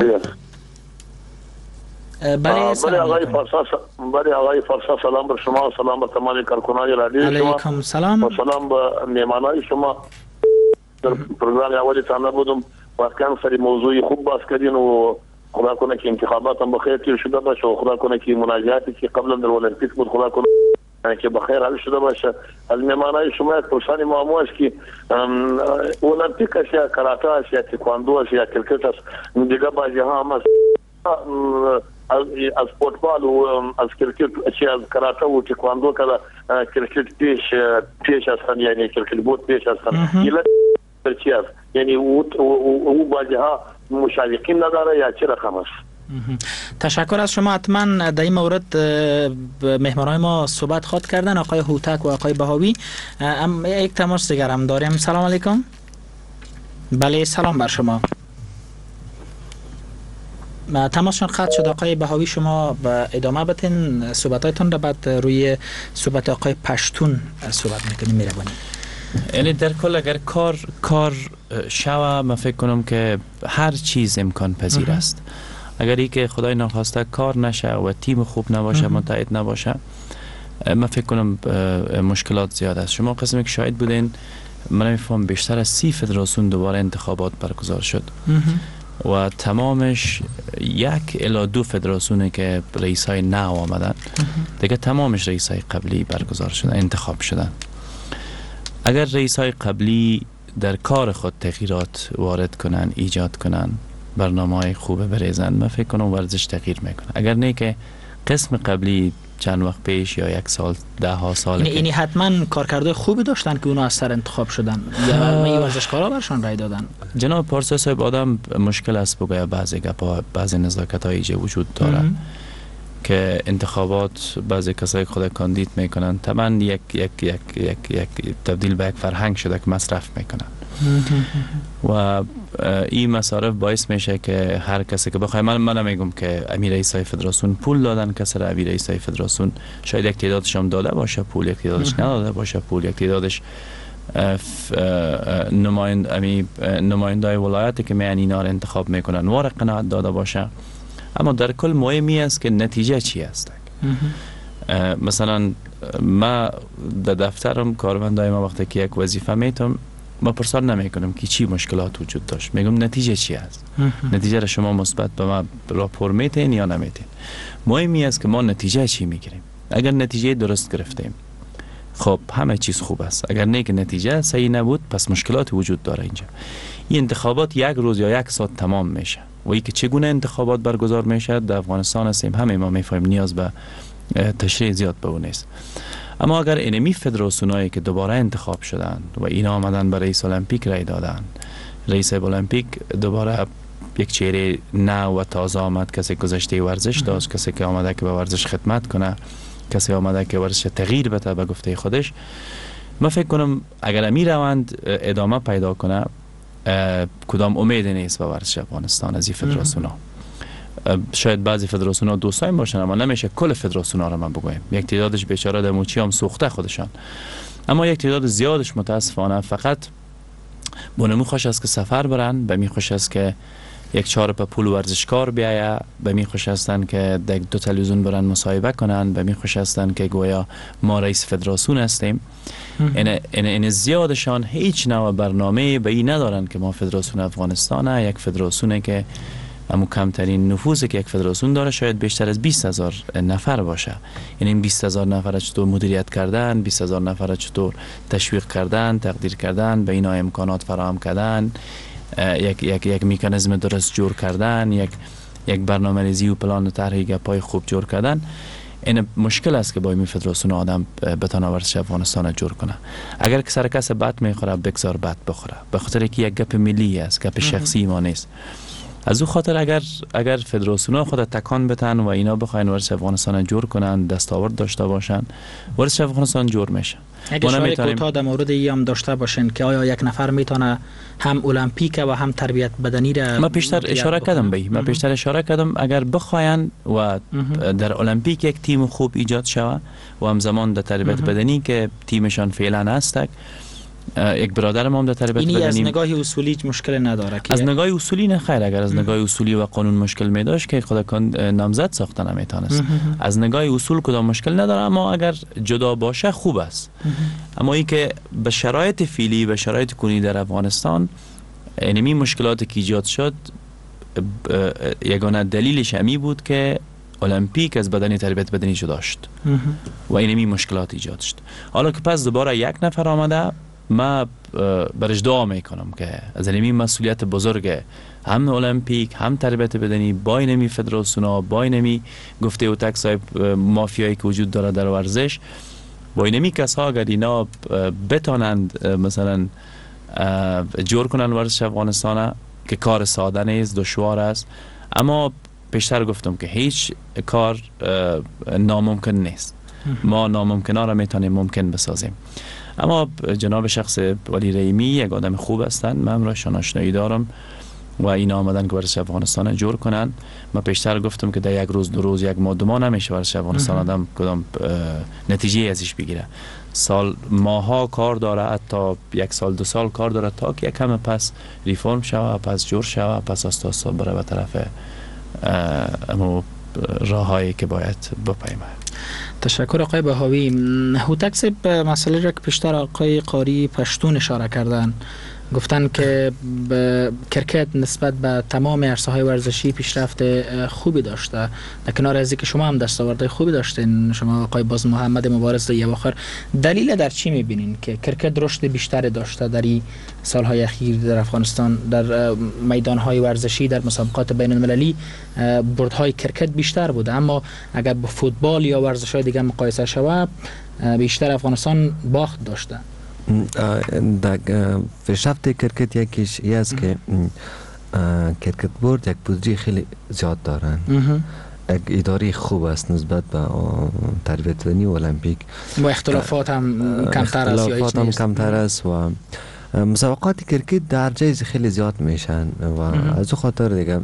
بله سلام آقای فارسا. بله آقای فارسا سلام بر شما و سلام بر تمام کارکنان رادیو شما. علیکم سلام و سلام به مهمانای شما. در پروگرام اولی تام بودم واقعا سری موضوعی خوب باز کردین و خدا کنه که انتخابات هم بخیر تیر شده باشه و خدا کنه که مناجاتی که قبلا در المپیک بود خدا کنه که بخیر حل شده باشه. از مهمانای شما یک پرسانی معمو است که المپیک است یا کاراته است یا تکواندو است یا کرکت است، دیگه بازی ها هم است از فوتبال و از کرکت چی از کاراته و تکواندو کلا کرکت پیش پیش هستن، یعنی کرکت بود پیش هستن ایلا چی است، یعنی او او بازی ها مشارکین نداره یا چه رقم است؟ تشکر از شما. حتما در این مورد مهمانای ما صحبت خواهد کردن، آقای هوتک و آقای بهاوی. ام یک تماس دیگر هم داریم. سلام علیکم. بله سلام بر شما. تماسشون قطع شد. آقای بهاوی شما به ادامه بتین صحبتایتون را، بعد روی صحبت آقای پشتون صحبت میکنیم. میروانی یعنی در کل اگر کار کار شوه من فکر کنم که هر چیز امکان پذیر است. اگر ای که خدای ناخواسته کار نشه و تیم خوب نباشه، متحد نباشه، من فکر کنم مشکلات زیاد است. شما قسمی که شاهد بودین، من نمیفهم بیشتر از سی فدراسیون دوباره انتخابات برگزار شد و تمامش یک الی دو فدراسیونه که رئیس های نو آمدن، دیگه تمامش رئیس های قبلی برگزار شدن، انتخاب شدن. اگر رئیس های قبلی در کار خود تغییرات وارد کنن، ایجاد کنن، برنامه های خوب بریزن، من فکر کنم ورزش تغییر میکنه. اگر نه که قسم قبلی چند وقت پیش یا یک سال ده ها سال یعنی حتما کارکرده خوبی داشتن که اونا از سر انتخاب شدن یا ورزشکارا برشان رای دادن. جناب پارسا صاحب آدم مشکل است بگه بعضی گپا بعضی نزاکت های ایجا وجود داره که انتخابات بعضی کسای خود کاندید میکنن، طبعا یک یک یک یک یک تبدیل به یک فرهنگ شده که مصرف میکنن و این مصارف باعث میشه که هر کسی که بخواه، من من نمیگم که امیر رئیسای فدراسیون پول دادن کسی را، امیر رئیسای فدراسیون شاید یک تعدادش هم داده باشه پول، یک تعدادش نداده باشه پول، یک تعدادش نمایند امی نمایندای ولایتی که میان اینا رو انتخاب میکنن وار قناعت داده باشه. اما در کل مهمی است که نتیجه چی است. مثلا ما در دفترم کارمندای ما وقتی که یک وظیفه میتم ما پرسان نمی کنم که چی مشکلات وجود داشت، میگم نتیجه چی است. نتیجه را شما مثبت به ما راپور میتین یا نمیتین. مهمی است که ما نتیجه چی میگیریم. اگر نتیجه درست گرفتیم خب همه چیز خوب است. اگر نه که نتیجه صحیح نبود پس مشکلات وجود داره اینجا. این انتخابات یک روز یا یک ساعت تمام میشه و ای که چگونه انتخابات برگزار میشه در افغانستان هستیم همه ما میفهمیم، نیاز به تشریح زیاد به اون نیست. اما اگر اینمی فدراسیونایی که دوباره انتخاب شدند و اینا آمدن به رئیس المپیک رای دادن، رئیس المپیک دوباره یک چهره نو و تازه آمد، کسی گذشته ورزش داشت، کسی که آمده که به ورزش خدمت کنه، کسی آمده که ورزش تغییر بده به گفته خودش. من فکر کنم اگر امی روند ادامه پیدا کنه کدام امید نیست به ورزش افغانستان از این فدراسیونا. شاید بعضی فدراسیونا دوستان باشن اما نمیشه کل فدراسیونا را من بگویم. یک تعدادش بیچاره دموچی هم سوخته خودشان، اما یک تعداد زیادش متاسفانه فقط بونمو خوش است که سفر برن، به می خوش است که یک چهار په پول ورزشکار بیایه، به می خوش هستند که در دو تلویزیون برن مصاحبه کنن، به می خوش هستند که گویا ما رئیس فدراسیون هستیم. این این این زیادشان هیچ نوع برنامه به این ندارن که ما فدراسیون افغانستان یک فدراسیونه که اما کمترین نفوذی که یک فدراسیون داره شاید بیشتر از بیست هزار نفر باشه. یعنی این بیست هزار نفر چطور مدیریت کردن، بیست هزار نفر چطور تشویق کردن، تقدیر کردن، به اینا امکانات فراهم کردن، یک یک یک مکانیزم درست جور کردن، یک یک برنامه‌ریزی و پلان و طرحی پای خوب جور کردن. این مشکل است که با این فدراسیون آدم بتونه ورزش افغانستان جور کنه. اگر که سر کس بد میخوره بگذار بد بخوره، به خاطر که یک گپ ملی است، گپ شخصی ما نیست. از او خاطر اگر اگر فدراسیون خود تکان بتن و اینا بخواین ورزش افغانستان جور کنن، دستاورد داشته باشن، ورزش افغانستان جور میشه. اگه شاید کوتاه در مورد ایام داشته باشین که آیا یک نفر میتونه هم المپیک و هم تربیت بدنی را ما پیشتر اشاره کردم به ما پیشتر اشاره کردم اگر بخواین و در المپیک یک تیم خوب ایجاد شوه و همزمان در تربیت بدنی که تیمشان فعلا هست، یک برادر ما هم در تربیت بدنی از نگاه اصولی مشکل نداره که از نگاه اصولی نه خیر. اگر از نگاه اصولی و قانون مشکل می داشت که خدا کن نامزد ساخته نمیتونست. از نگاه اصول کدام مشکل نداره، اما اگر جدا باشه خوب است. اما ای که به شرایط فعلی و شرایط کنونی در افغانستان اینمی مشکلاتی که ایجاد شد یگانه دلیلش همی بود که المپیک از بدنی تربیت بدنی شو داشت و اینمی مشکلات ایجاد شد. حالا که پس دوباره یک نفر آمده، ما برش دعا میکنم که از اینمی مسئولیت بزرگ هم المپیک هم تربیت بدنی با اینمی فدراسیونا، با اینمی گفته و تک صاحب مافیایی که وجود داره در ورزش، با اینمی کسا اگر اینا بتانند مثلا جور کنن ورزش افغانستان که کار ساده نیست، دشوار است، اما پیشتر گفتم که هیچ کار ناممکن نیست. ما ناممکنه را میتونیم ممکن بسازیم. اما جناب شخص ولی رحیمی یک آدم خوب هستند، من راشون آشنایی دارم و اینا آمدن که ورزش افغانستان جور کنن. ما پیشتر گفتم که در یک روز دو روز یک ماه دو ماه نمیشه ورزش افغانستان آدم کدام نتیجه ازش بگیره. سال ماها کار داره، حتی یک سال دو سال کار داره تا که یک کم پس ریفرم شوه، پس جور شوه، پس آستا آستا بره به طرف امو راهایی که باید بپیمه. تشکر آقای بهاوی. هوتک به مسئله را که پیشتر آقای قاری پشتون اشاره کردن، گفتن که کرکت نسبت به تمام عرصه‌های ورزشی پیشرفت خوبی داشته، در کنار از اینکه شما هم دستاوردهای خوبی داشتین، شما آقای باز محمد مبارز در اواخر، دلیل در چی می‌بینین که کرکت رشد بیشتری داشته در این سالهای اخیر در افغانستان؟ در میدان‌های ورزشی در مسابقات بین‌المللی بردهای کرکت بیشتر بوده، اما اگر با فوتبال یا ورزش‌های دیگه مقایسه شود بیشتر افغانستان باخت داشته. در پیشرفت کرکت یکیش ای است که کرکت بورد یک بودجه خیلی زیاد دارن، یک اداره خوب است نسبت به تربیت بدنی و المپیک و اختلافات هم کمتر است یا هیچ نیست. کمتر است و مسابقات کرکت در جایز خیلی زیاد میشن و از خاطر دیگه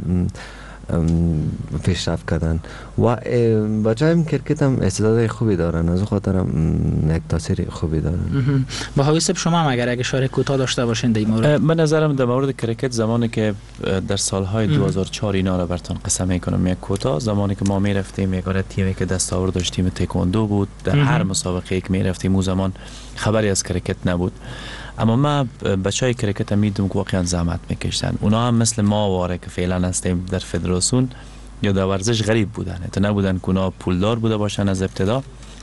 پیشرفت کردن و بچه‌ها کرکت هم استعداد خوبی دارن، از خاطر هم یک تاثیر خوبی دارن. بهاوی صاحب شما هم اگر اشاره کوتاه داشته باشین در این مورد. من نظرم در مورد کرکت زمانی که در سالهای دو هزار و چهار اینا را براتون قسم میکنم، یک کوتاه زمانی که ما میرفتیم یگانه تیمی که دستاورد داشت تیم تکواندو بود، در هر مسابقه که میرفتیم اون زمان خبری از کرکت نبود. اما ما بچهای کرکت هم میدونم که واقعا زحمت میکشتن. اونا هم مثل ما واره که فعلا هستیم در فدراسیون یا در ورزش غریب بودن، تا نبودن که اونا پولدار بوده باشن از ابتدا.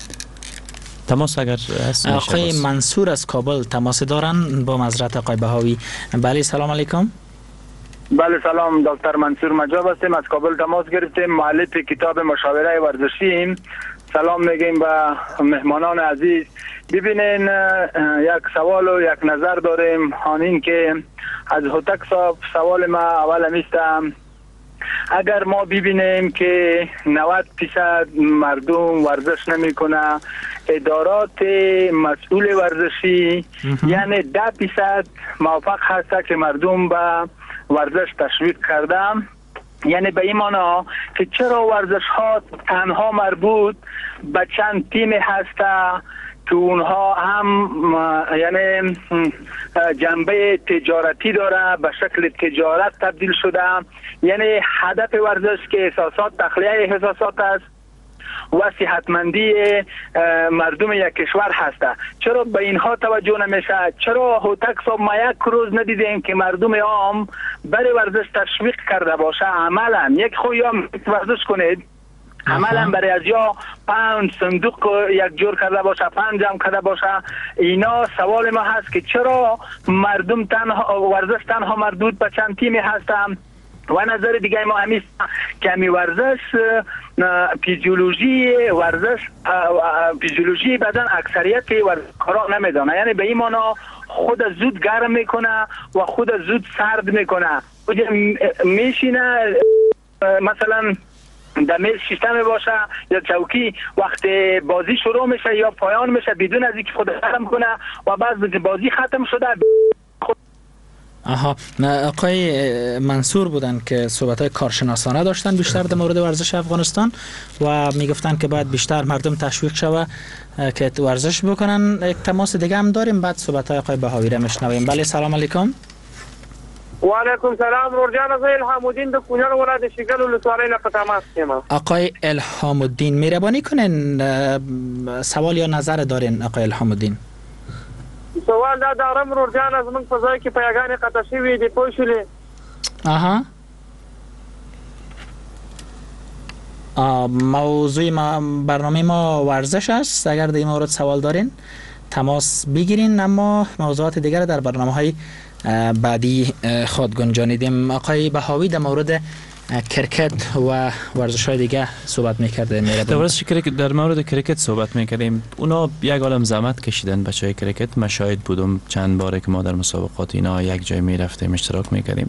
تماس اگر هست آقای منصور از کابل تماس دارن با معذرت آقای بهاوی. بله سلام علیکم. بله سلام، دکتر منصور مجاب هستیم، از کابل تماس گرفتیم، مؤلف کتاب مشاوره ورزشیم. سلام میگیم به مهمانان عزیز. ببینین یک سوال و یک نظر داریم، آن این که از هوتک صاحب سوال ما اول میستم، اگر ما ببینیم که نود درصد مردم ورزش نمیکنه، ادارات مسئول ورزشی یعنی ده درصد موفق هست که مردم به ورزش تشویق کردن، یعنی به این معنا که چرا ورزش ها تنها مربوط به چند تیم هسته که اونها هم یعنی جنبه تجارتی داره، به شکل تجارت تبدیل شده، یعنی هدف ورزش که احساسات تخلیه احساسات است و صحتمندی مردم یک کشور هسته. چرا به اینها توجه نمیشه؟ چرا هوتک صاحب ما یک روز ندیدیم که مردم عام برای ورزش تشویق کرده باشه؟ عملا یک خو یا ورزش کنید، عملا برای از یا پوند صندوق یک جور کرده باشه، پنج جمع کرده باشه. اینا سوال ما هست که چرا مردم تنها ورزش تنها مردود به چند تیمی هستن؟ و نظر دیگه ما همیست که همی ورزش فیزیولوژی ورزش فیزیولوژی بدن اکثریت ورزشکارا نمیدانه، یعنی به این معنا خود زود گرم میکنه و خود زود سرد میکنه، میشینه مثلا در میز سیستم باشه یا چوکی، وقتی بازی شروع میشه یا پایان میشه بدون از اینکه خود گرم کنه و بعد بازی ختم شده. آها، آقای منصور بودن که صحبت‌های کارشناسانه داشتن بیشتر در مورد ورزش افغانستان و میگفتن که باید بیشتر مردم تشویق شوه که ورزش بکنن. یک تماس دیگه هم داریم، بعد صحبت‌های آقای بهاوی را میشنویم. بله سلام علیکم. و علیکم سلام. رورجان از الهام الدین د کونړ ولایت شیګل ولسوالۍ نه په تماس یم. آقای الهام الدین مهربانی کنین سوال یا نظر دارین آقای الهام الدین؟ سوال دا دارم رورجان از من په ځای کې پیاګانې قطع شوي دي پوه شولې. آها، موضوع ما برنامه ما ورزش است. اگر در این مورد سوال دارین تماس بگیرین، اما موضوعات دیگر در برنامه‌های بعدی خود گنجانیدیم. آقای بهاوی در مورد کرکت و ورزش‌های دیگه صحبت می‌کرده. در ورزش کرکت، در مورد کرکت صحبت می‌کردیم. اونا یک عالم زحمت کشیدن بچهای کرکت. من شاهد بودم چند باره که ما در مسابقات اینا یک جای می‌رفتیم اشتراک می‌کردیم.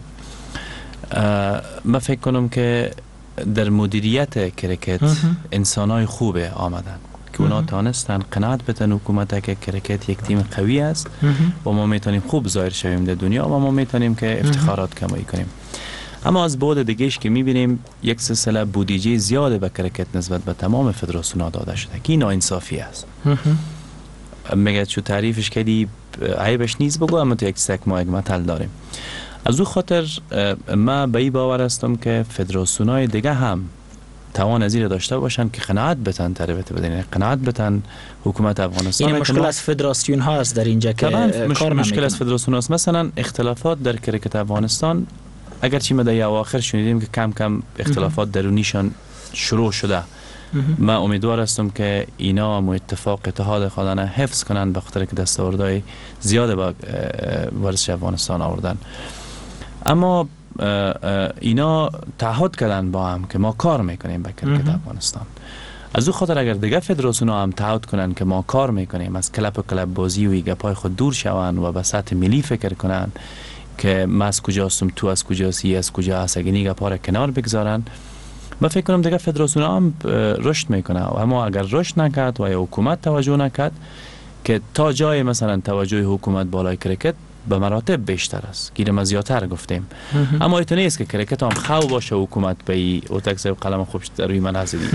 من فکر کنم که در مدیریت کرکت انسان‌های خوبه آمدن که اونا تانستن قناعت بدن حکومت که کرکت یک تیم قوی است و ما میتونیم خوب ظاهر شویم در دنیا و ما میتونیم که افتخارات کمایی کنیم. اما از بعد دیگهش که میبینیم یک سلسله بودجه زیاده به کرکت نسبت به تمام فدراسیون‌ها داده شده که این ناانصافی است. میگه چو تعریفش کردی عیبش نیست بگو، اما تو یک سک ما یک مطل داریم. از او خاطر ما به این باور هستم که فدراسیون‌های دیگه هم توان از این داشته باشن که قناعت بتن تربیت بدن، قناعت بتن حکومت افغانستان. این مشکل از فدراسیون ها است در اینجا که کار مشکل از فدراسیون است. مثلا اختلافات در کرکت افغانستان اگرچه ما در اواخر شنیدیم که کم کم اختلافات درونیشان شروع شده، من امیدوار هستم که اینا هم اتفاق اتحاد خودانه حفظ کنند به خاطر که دستاوردهای زیاده با ورزش افغانستان آوردن. اما اینا تعهد کردن با هم که ما کار میکنیم به کرکت افغانستان. از او خاطر اگر دیگه فدراسیون هم تعهد کنن که ما کار میکنیم، از کلب و کلب بازی و ایگپای خود دور شوند و به سطح ملی فکر کنن که ما از کجاستم، تو از کجاستی، از کجا هست، اگه ایگپا را کنار بگذارن، من فکر کنم دیگه فدراسیون هم رشد میکنه. و اما اگر رشد نکرد و یا حکومت توجه نکرد، که تا جای مثلا توجه حکومت بالای کرکت به مراتب بیشتر است، گیرم از زیادتر گفتیم. اما ایتونه است که کرکت هم خو باشه حکومت به ای او تکسب قلم خوب روی من هزدی.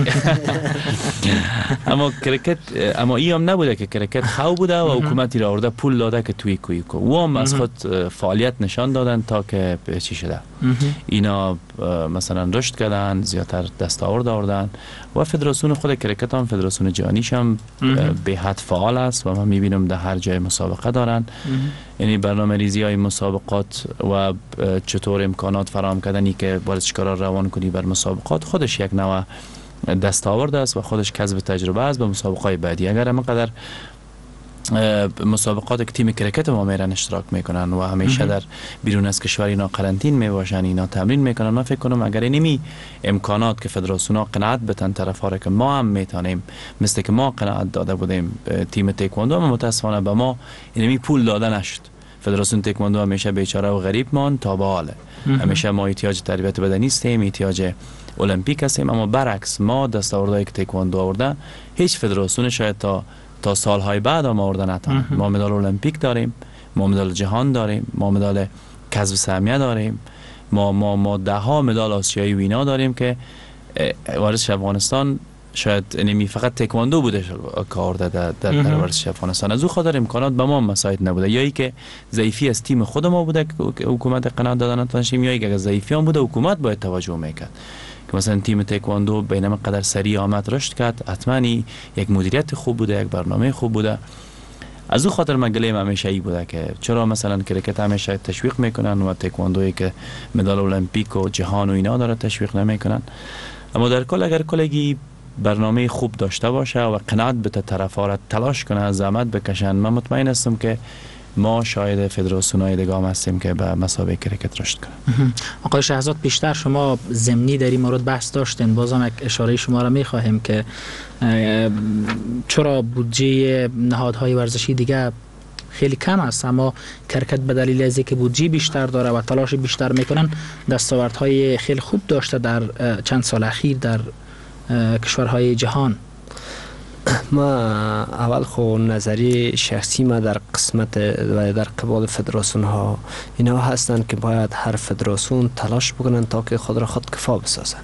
اما کرکت اما ای هم نبوده که کرکت خو بوده و حکومتی را آورده پول داده که توی کوی کو و هم از خود فعالیت نشان دادن تا که چی شده اینا مثلا رشد کردن، زیادتر دستاورد آوردن و فدراسیون خود کرکت هم فدراسیون جهانیش هم به حد فعال است و ما میبینم در هر جای مسابقه دارن. یعنی برنامه ریزی های مسابقات و چطور امکانات فراهم کردنی که ورزشکارا روان کنی بر مسابقات خودش یک نوع دستاورد است و خودش کسب تجربه است به مسابقات بعدی. اگر همینقدر مسابقات که تیم کرکت ما میرن اشتراک میکنن و همیشه در بیرون از کشور اینا قرنطین میباشن، اینا تمرین میکنن، من فکر کنم اگر اینمی امکانات که فدراسیون ها قناعت بتن طرفا که ما هم میتونیم مثل که ما قناعت داده بودیم تیم تکواندو، اما متاسفانه به ما اینمی پول داده نشد. فدراسیون تکواندو همیشه بیچاره و غریب مان تا به حاله. همیشه ما احتیاج تربیت بدنی هستیم، احتیاج المپیک هستیم، اما برعکس ما دستاوردهایی که تکواندو آورده هیچ فدراسیون شاید تا تا سالهای بعد ما آورده نتونن. ما مدال المپیک داریم، ما مدال جهان داریم، ما مدال کسب سهمیه داریم، ما ما ما ده ها مدال آسیایی و اینا داریم که ورزش افغانستان شاید نمی فقط تکواندو بوده کار داده در, در ورزش افغانستان. از او خاطر امکانات به ما مساعد نبوده، یا ای که ضعیفی از تیم خود ما بوده که حکومت قناعت دادن نتونستیم، یا ای که ضعیفی هم بوده حکومت باید توجه میکرد که مثلا تیم تکواندو بینما قدر سریع آمد رشد کرد. حتما یک مدیریت خوب بوده، یک برنامه خوب بوده. از او خاطر مگلیم همیشه ای بوده که چرا مثلا کرکت همیشه تشویق میکنن و تکواندویی که مدال المپیک و جهان و اینا داره تشویق نمیکنن. اما در کل اگر کلگی برنامه خوب داشته باشه و قناعت به طرفا را تلاش کنه، زحمت بکشن، من مطمئن هستم که ما شاید فدراسیون‌های دیگه هم هستیم که به مسابقه کرکت رشد کنه. آقای شهزاد، بیشتر شما ضمنی در این مورد بحث داشتین، بازم یک اشاره شما را می‌خواهیم که چرا بودجه نهادهای ورزشی دیگه خیلی کم است، اما کرکت به دلیل از اینکه بودجه بیشتر داره و تلاش بیشتر میکنن دستاوردهای خیلی خوب داشته در چند سال اخیر در کشورهای جهان. ما اول خو نظری شخصی ما در قسمت و در قبال فدراسیون ها اینا هستند که باید هر فدراسیون تلاش بکنن تا که خود را خود کفا بسازن.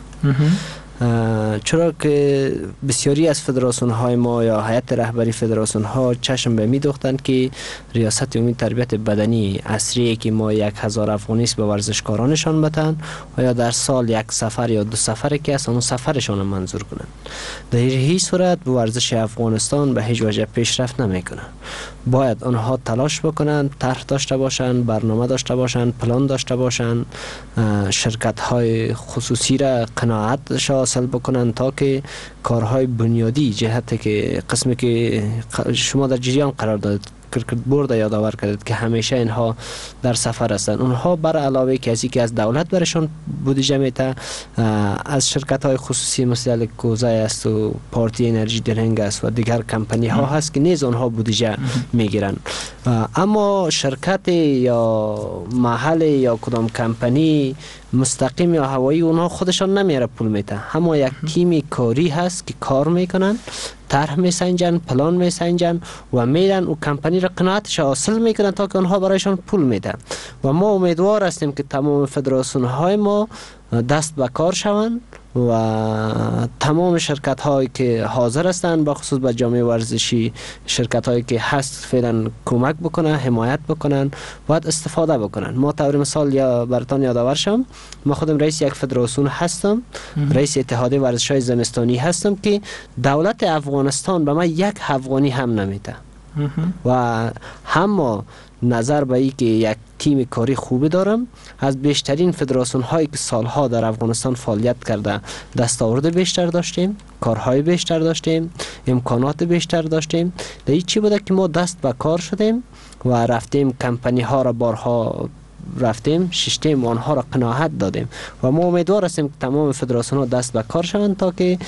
چرا که بسیاری از فدراسیون های ما یا هیئت رهبری فدراسیون ها چشم به می دوختند که ریاست عمومی تربیت بدنی عصری که ما یک هزار افغانیست به ورزشکارانشان بتن و یا در سال یک سفر یا دو سفر که از اون سفرشان منظور کنند. در هیچ صورت به ورزش افغانستان به هیچ وجه پیشرفت نمیکنن. باید آنها تلاش بکنن، طرح داشته باشن، برنامه داشته باشن، پلان داشته باشن، شرکت های خصوصی را قناعت حاصل بکنن تا که کارهای بنیادی جهت که قسمی که شما در جریان قرار داد کرکت بورد یادآور کردید که همیشه اینها در سفر هستند. اونها بر علاوه کسی که از دولت برشان بودجه میته، از شرکت های خصوصی مثل کوزه است و پارتی انرژی درنگ است و دیگر کمپانی ها هست که نیز اونها بودجه میگیرن. اما شرکت یا محل یا کدام کمپانی مستقیم یا هوایی اونها خودشان نمیاره پول میته، اما یک تیم کاری هست که کار میکنن، طرح میسنجن، پلان میسنجن و میرن و کمپانی را قناعتش حاصل میکنن تا که اونها برایشان پول میده. و ما امیدوار هستیم که تمام فدراسیون های ما دست به کار شوند و تمام شرکت هایی که حاضر هستند با خصوص به جامعه ورزشی، شرکت هایی که هست فعلا کمک بکنن، حمایت بکنن، باید استفاده بکنن. ما طور مثال یا براتون یادآور شم، ما خودم رئیس یک فدراسیون هستم، رئیس اتحادیه ورزش های زمستانی هستم که دولت افغانستان به ما یک افغانی هم نمیده و هم نظر به ای که یک تیم کاری خوبی دارم. از بیشترین فدراسیون هایی که سالها در افغانستان فعالیت کرده دستاورد بیشتر داشتیم، کارهای بیشتر داشتیم، امکانات بیشتر داشتیم. در این چی بوده که ما دست به کار شدیم و رفتیم کمپانی ها را بارها رفتیم ششتیم آنها را قناعت دادیم و ما امیدوار هستیم که تمام فدراسیون ها دست به کار شوند تا که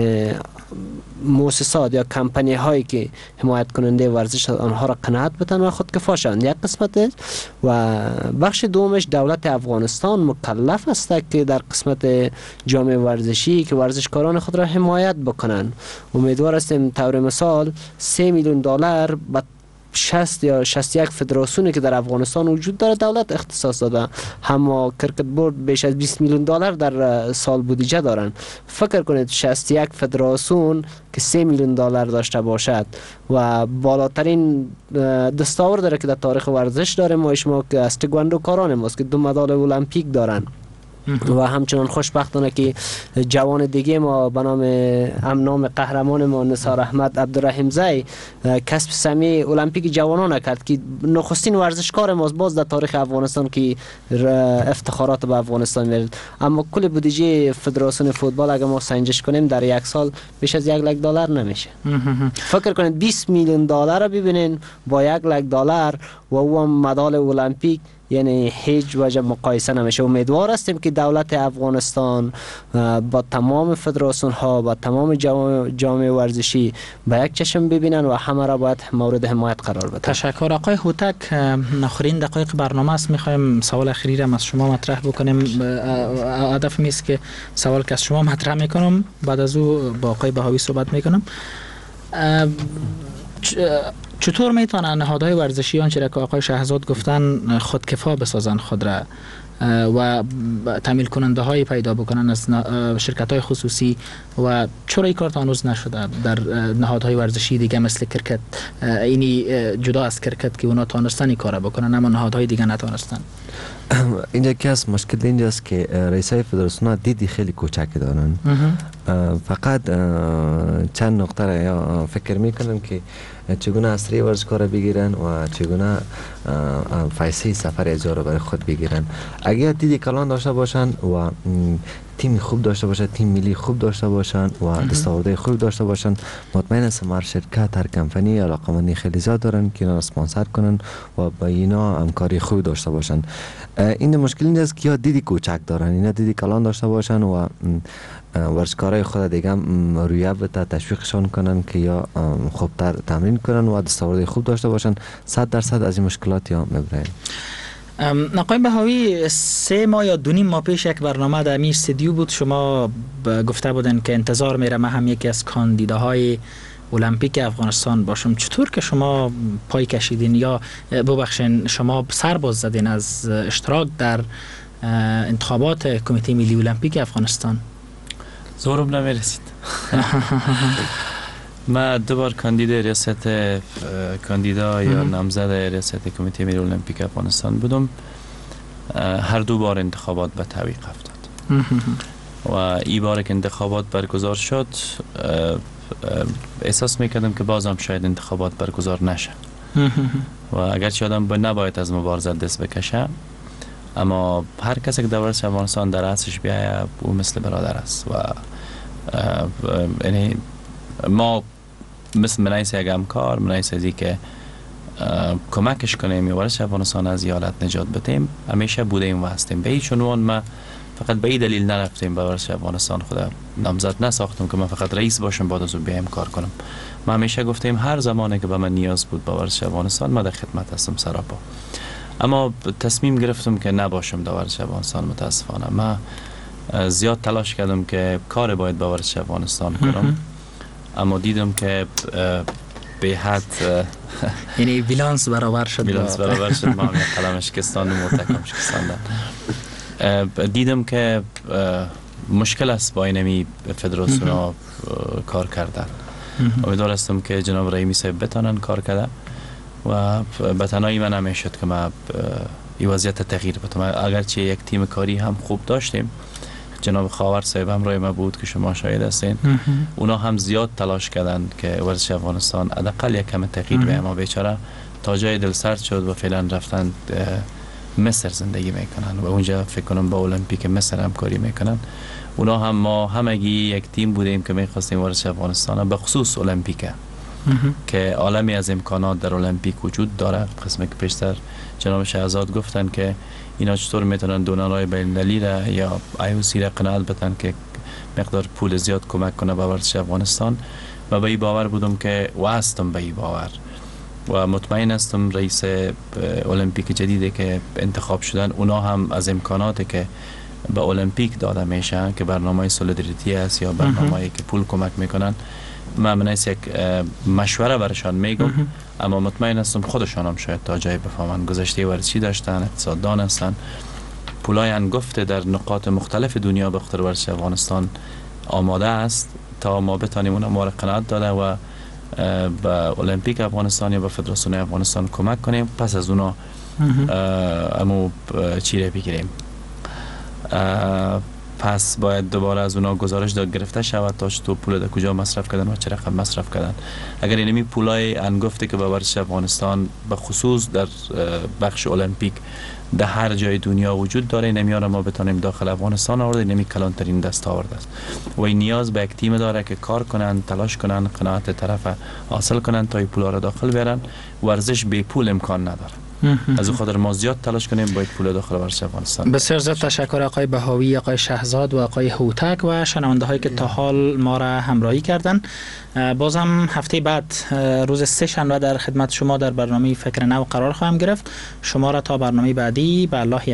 مؤسسات یا کمپانی هایی که حمایت کننده ورزش آنها را قناعت بدن و خود کفا شوند. یک قسمت و بخش دومش دولت افغانستان مکلف است که در قسمت جامعه ورزشی که ورزشکاران خود را حمایت بکنن. امیدوار هستیم طور مثال سه میلیون دلار به شصت یا شصت و یک فدراسیونی که در افغانستان وجود داره دولت اختصاص داده. اما کرکت بورد بیش از بیست میلیون دلار در سال بودجه دارن. فکر کنید شصت و یک فدراسیون که سه میلیون دلار داشته باشد و بالاترین دستاورد داره که در تاریخ ورزش داره ما شما که از تکواندو کاران ماست که دو مدال المپیک دارن و همچنان خوشبختانه که جوان دیگه ما به نام هم نام قهرمان ما نثار احمد عبدالرحیم زی کسب سهمیه المپیک جوانان کرد که نخستین ورزشکار ماست باز در تاریخ افغانستان که افتخارات به افغانستان میرد. اما کل بودجه فدراسیون فوتبال اگر ما سنجش کنیم در یک سال بیش از یک لک دلار نمیشه. فکر کنید بیست میلیون دلار رو ببینین با یک لک دلار و او مدال المپیک، یعنی هیچ وجه مقایسه نمیشه. امیدوار هستیم که دولت افغانستان با تمام فدراسیون ها با تمام جامعه ورزشی با یک چشم ببینن و همه را باید مورد حمایت قرار بدن. تشکر آقای هوتک. آخرین دقایق برنامه است، میخوایم سوال اخیری را از شما مطرح بکنیم. هدف میست که سوال که از شما مطرح میکنم بعد از او با آقای بهاوی صحبت میکنم. چطور میتونن نهادهای ورزشی آنچه که آقای شهزاد گفتن خودکفا بسازن خود را و تامین کننده های پیدا بکنن از شرکت های خصوصی و چرا این کار هنوز نشده در نهادهای ورزشی دیگه مثل کرکت؟ اینی جدا از کرکت که اونا تانستن این کار بکنن اما نهادهای دیگه نتانستن. اینجا که از مشکل اینجاست که رئیسای فدراسیون دیدی خیلی کوچک دارن. فقط چند نقطه را فکر میکنم که چگونه اسری ورزشکار بگیرن و چگونه پیسه سفر اجاره برای خود بگیرن. اگر دیدی کلان داشته باشن و تیم خوب داشته باشن، تیم ملی خوب داشته باشن و دستاوردهای خوب داشته باشن، مطمئن هستم هر شرکت هر کمپانی علاقمندی خیلی زیاد دارن که اینا را اسپانسر کنن و با اینا همکاری خوب داشته باشن. این مشکل اینجاست که یا دیدی کوچک دارن، اینا دیدی کلان داشته باشن و ورزشکارای خود دیگه رویه بده تشویقشان کنن که یا خوبتر تمرین کنن و دستاوردهای خوب داشته باشن. صد درصد از این مشکلات یا میبرن. آقای بهاوی، سه ماه یا دو نیم ماه پیش یک برنامه در می استودیو بود، شما گفته بودن که انتظار میره من هم یکی از کاندیداهای المپیک افغانستان باشم. چطور که شما پای کشیدین یا ببخشین شما سر باز زدین از اشتراک در انتخابات کمیته ملی المپیک افغانستان؟ زورم نمیرسید. من دو بار کاندید ریاست کاندیدا یا نامزد ریاست کمیته ملی المپیک افغانستان بودم. هر دو بار انتخابات به تعویق افتاد و این بار که انتخابات برگزار شد احساس میکردم که بازم شاید انتخابات برگزار نشه و اگرچه آدم نباید از مبارزه دست بکشه، اما هر کسی که در ورزش افغانستان در رأسش بیاید او مثل برادر است و یعنی ما مثل منایس یک همکار، منایس ازی که کمکش کنیم ورزش افغانستان از حالت نجات بدیم همیشه بودیم و هستیم. به هیچ عنوان ما فقط به این دلیل نرفتیم به ورزش افغانستان خدا نامزد نساختم که من فقط رئیس باشم بعد از اون بیایم کار کنم. ما همیشه گفتیم هر زمانی که به من نیاز بود به ورزش افغانستان ما در خدمت هستم سراپا. اما تصمیم گرفتم که نباشم در ورزش افغانستان. متاسفانه من زیاد تلاش کردم که کار باید به ورزش افغانستان کنم اما دیدم که به حد یعنی بیلانس برابر شد بیلانس برابر شد ما هم یک قلم شکستان و متکم شکستاندن. دیدم که مشکل است با اینمی فدراسیون کار کردن. امیدوار هستم که جناب رحیمی صاحب بتانن کار کرده و به تنهایی من نمیشد که ما این وضعیت تغییر بدم. اگرچه یک تیم کاری هم خوب داشتیم، جناب خاور صاحب هم روی ما بود که شما شاهد هستین، اونا هم زیاد تلاش کردن که ورزش افغانستان حداقل یک کم تغییر به ما بیچاره تا جای دل سرد شد و فعلا رفتن مصر زندگی میکنن و اونجا فکر کنم با المپیک مصر همکاری میکنن. اونا هم ما همگی یک تیم بودیم که میخواستیم ورزش افغانستان به خصوص المپیک که عالمی از امکانات در المپیک وجود داره. قسمی که پیشتر جناب شهزاد گفتن که اینا چطور میتونن دونرهای بین‌المللی را یا آی او سی را قناعت بدن که مقدار پول زیاد کمک کنه به ورزش افغانستان و به این باور بودم که و هستم به این باور و مطمئن هستم رئیس المپیک جدیدی که انتخاب شدن اونا هم از امکاناتی که به المپیک داده میشن که برنامه سولیداریتی است یا برنامه‌ای که پول کمک میکنن، من منیس یک مشوره برشان میگم اما مطمئن هستم خودشان هم شاید تا جای بفهمن گذشته ورزشی داشتن، اقتصاددان هستن، پولای انگفت در نقاط مختلف دنیا به خاطر ورزش افغانستان آماده است تا ما بتانیم اون ما را قناعت داده و به المپیک افغانستان یا به فدراسیون افغانستان کمک کنیم، پس از اونا امو چیره بگیریم. پس باید دوباره از اونا گزارش داد گرفته شود تا تو پول در کجا مصرف کردن و چه رقم مصرف کردن. اگر اینمی پولای انگفتی که به ورزش افغانستان به خصوص در بخش المپیک در هر جای دنیا وجود داره، نمیان ما بتونیم داخل افغانستان آورد، نمی کلانترین دستاورد است و این نیاز به یک تیم داره که کار کنن، تلاش کنن، قناعت طرف حاصل کنن تا این پولا را داخل بیارن. ورزش بی پول امکان نداره. از او خاطر ما زیاد تلاش کنیم باید پول داخل ورزش افغانستان. بسیار زیاد تشکر آقای بهاوی، آقای شهزاد و آقای هوتک و شنونده هایی که تا حال ما را همراهی کردن. بازم هفته بعد روز سه شنبه در خدمت شما در برنامه فکر نو قرار خواهم گرفت. شما را تا برنامه بعدی به الله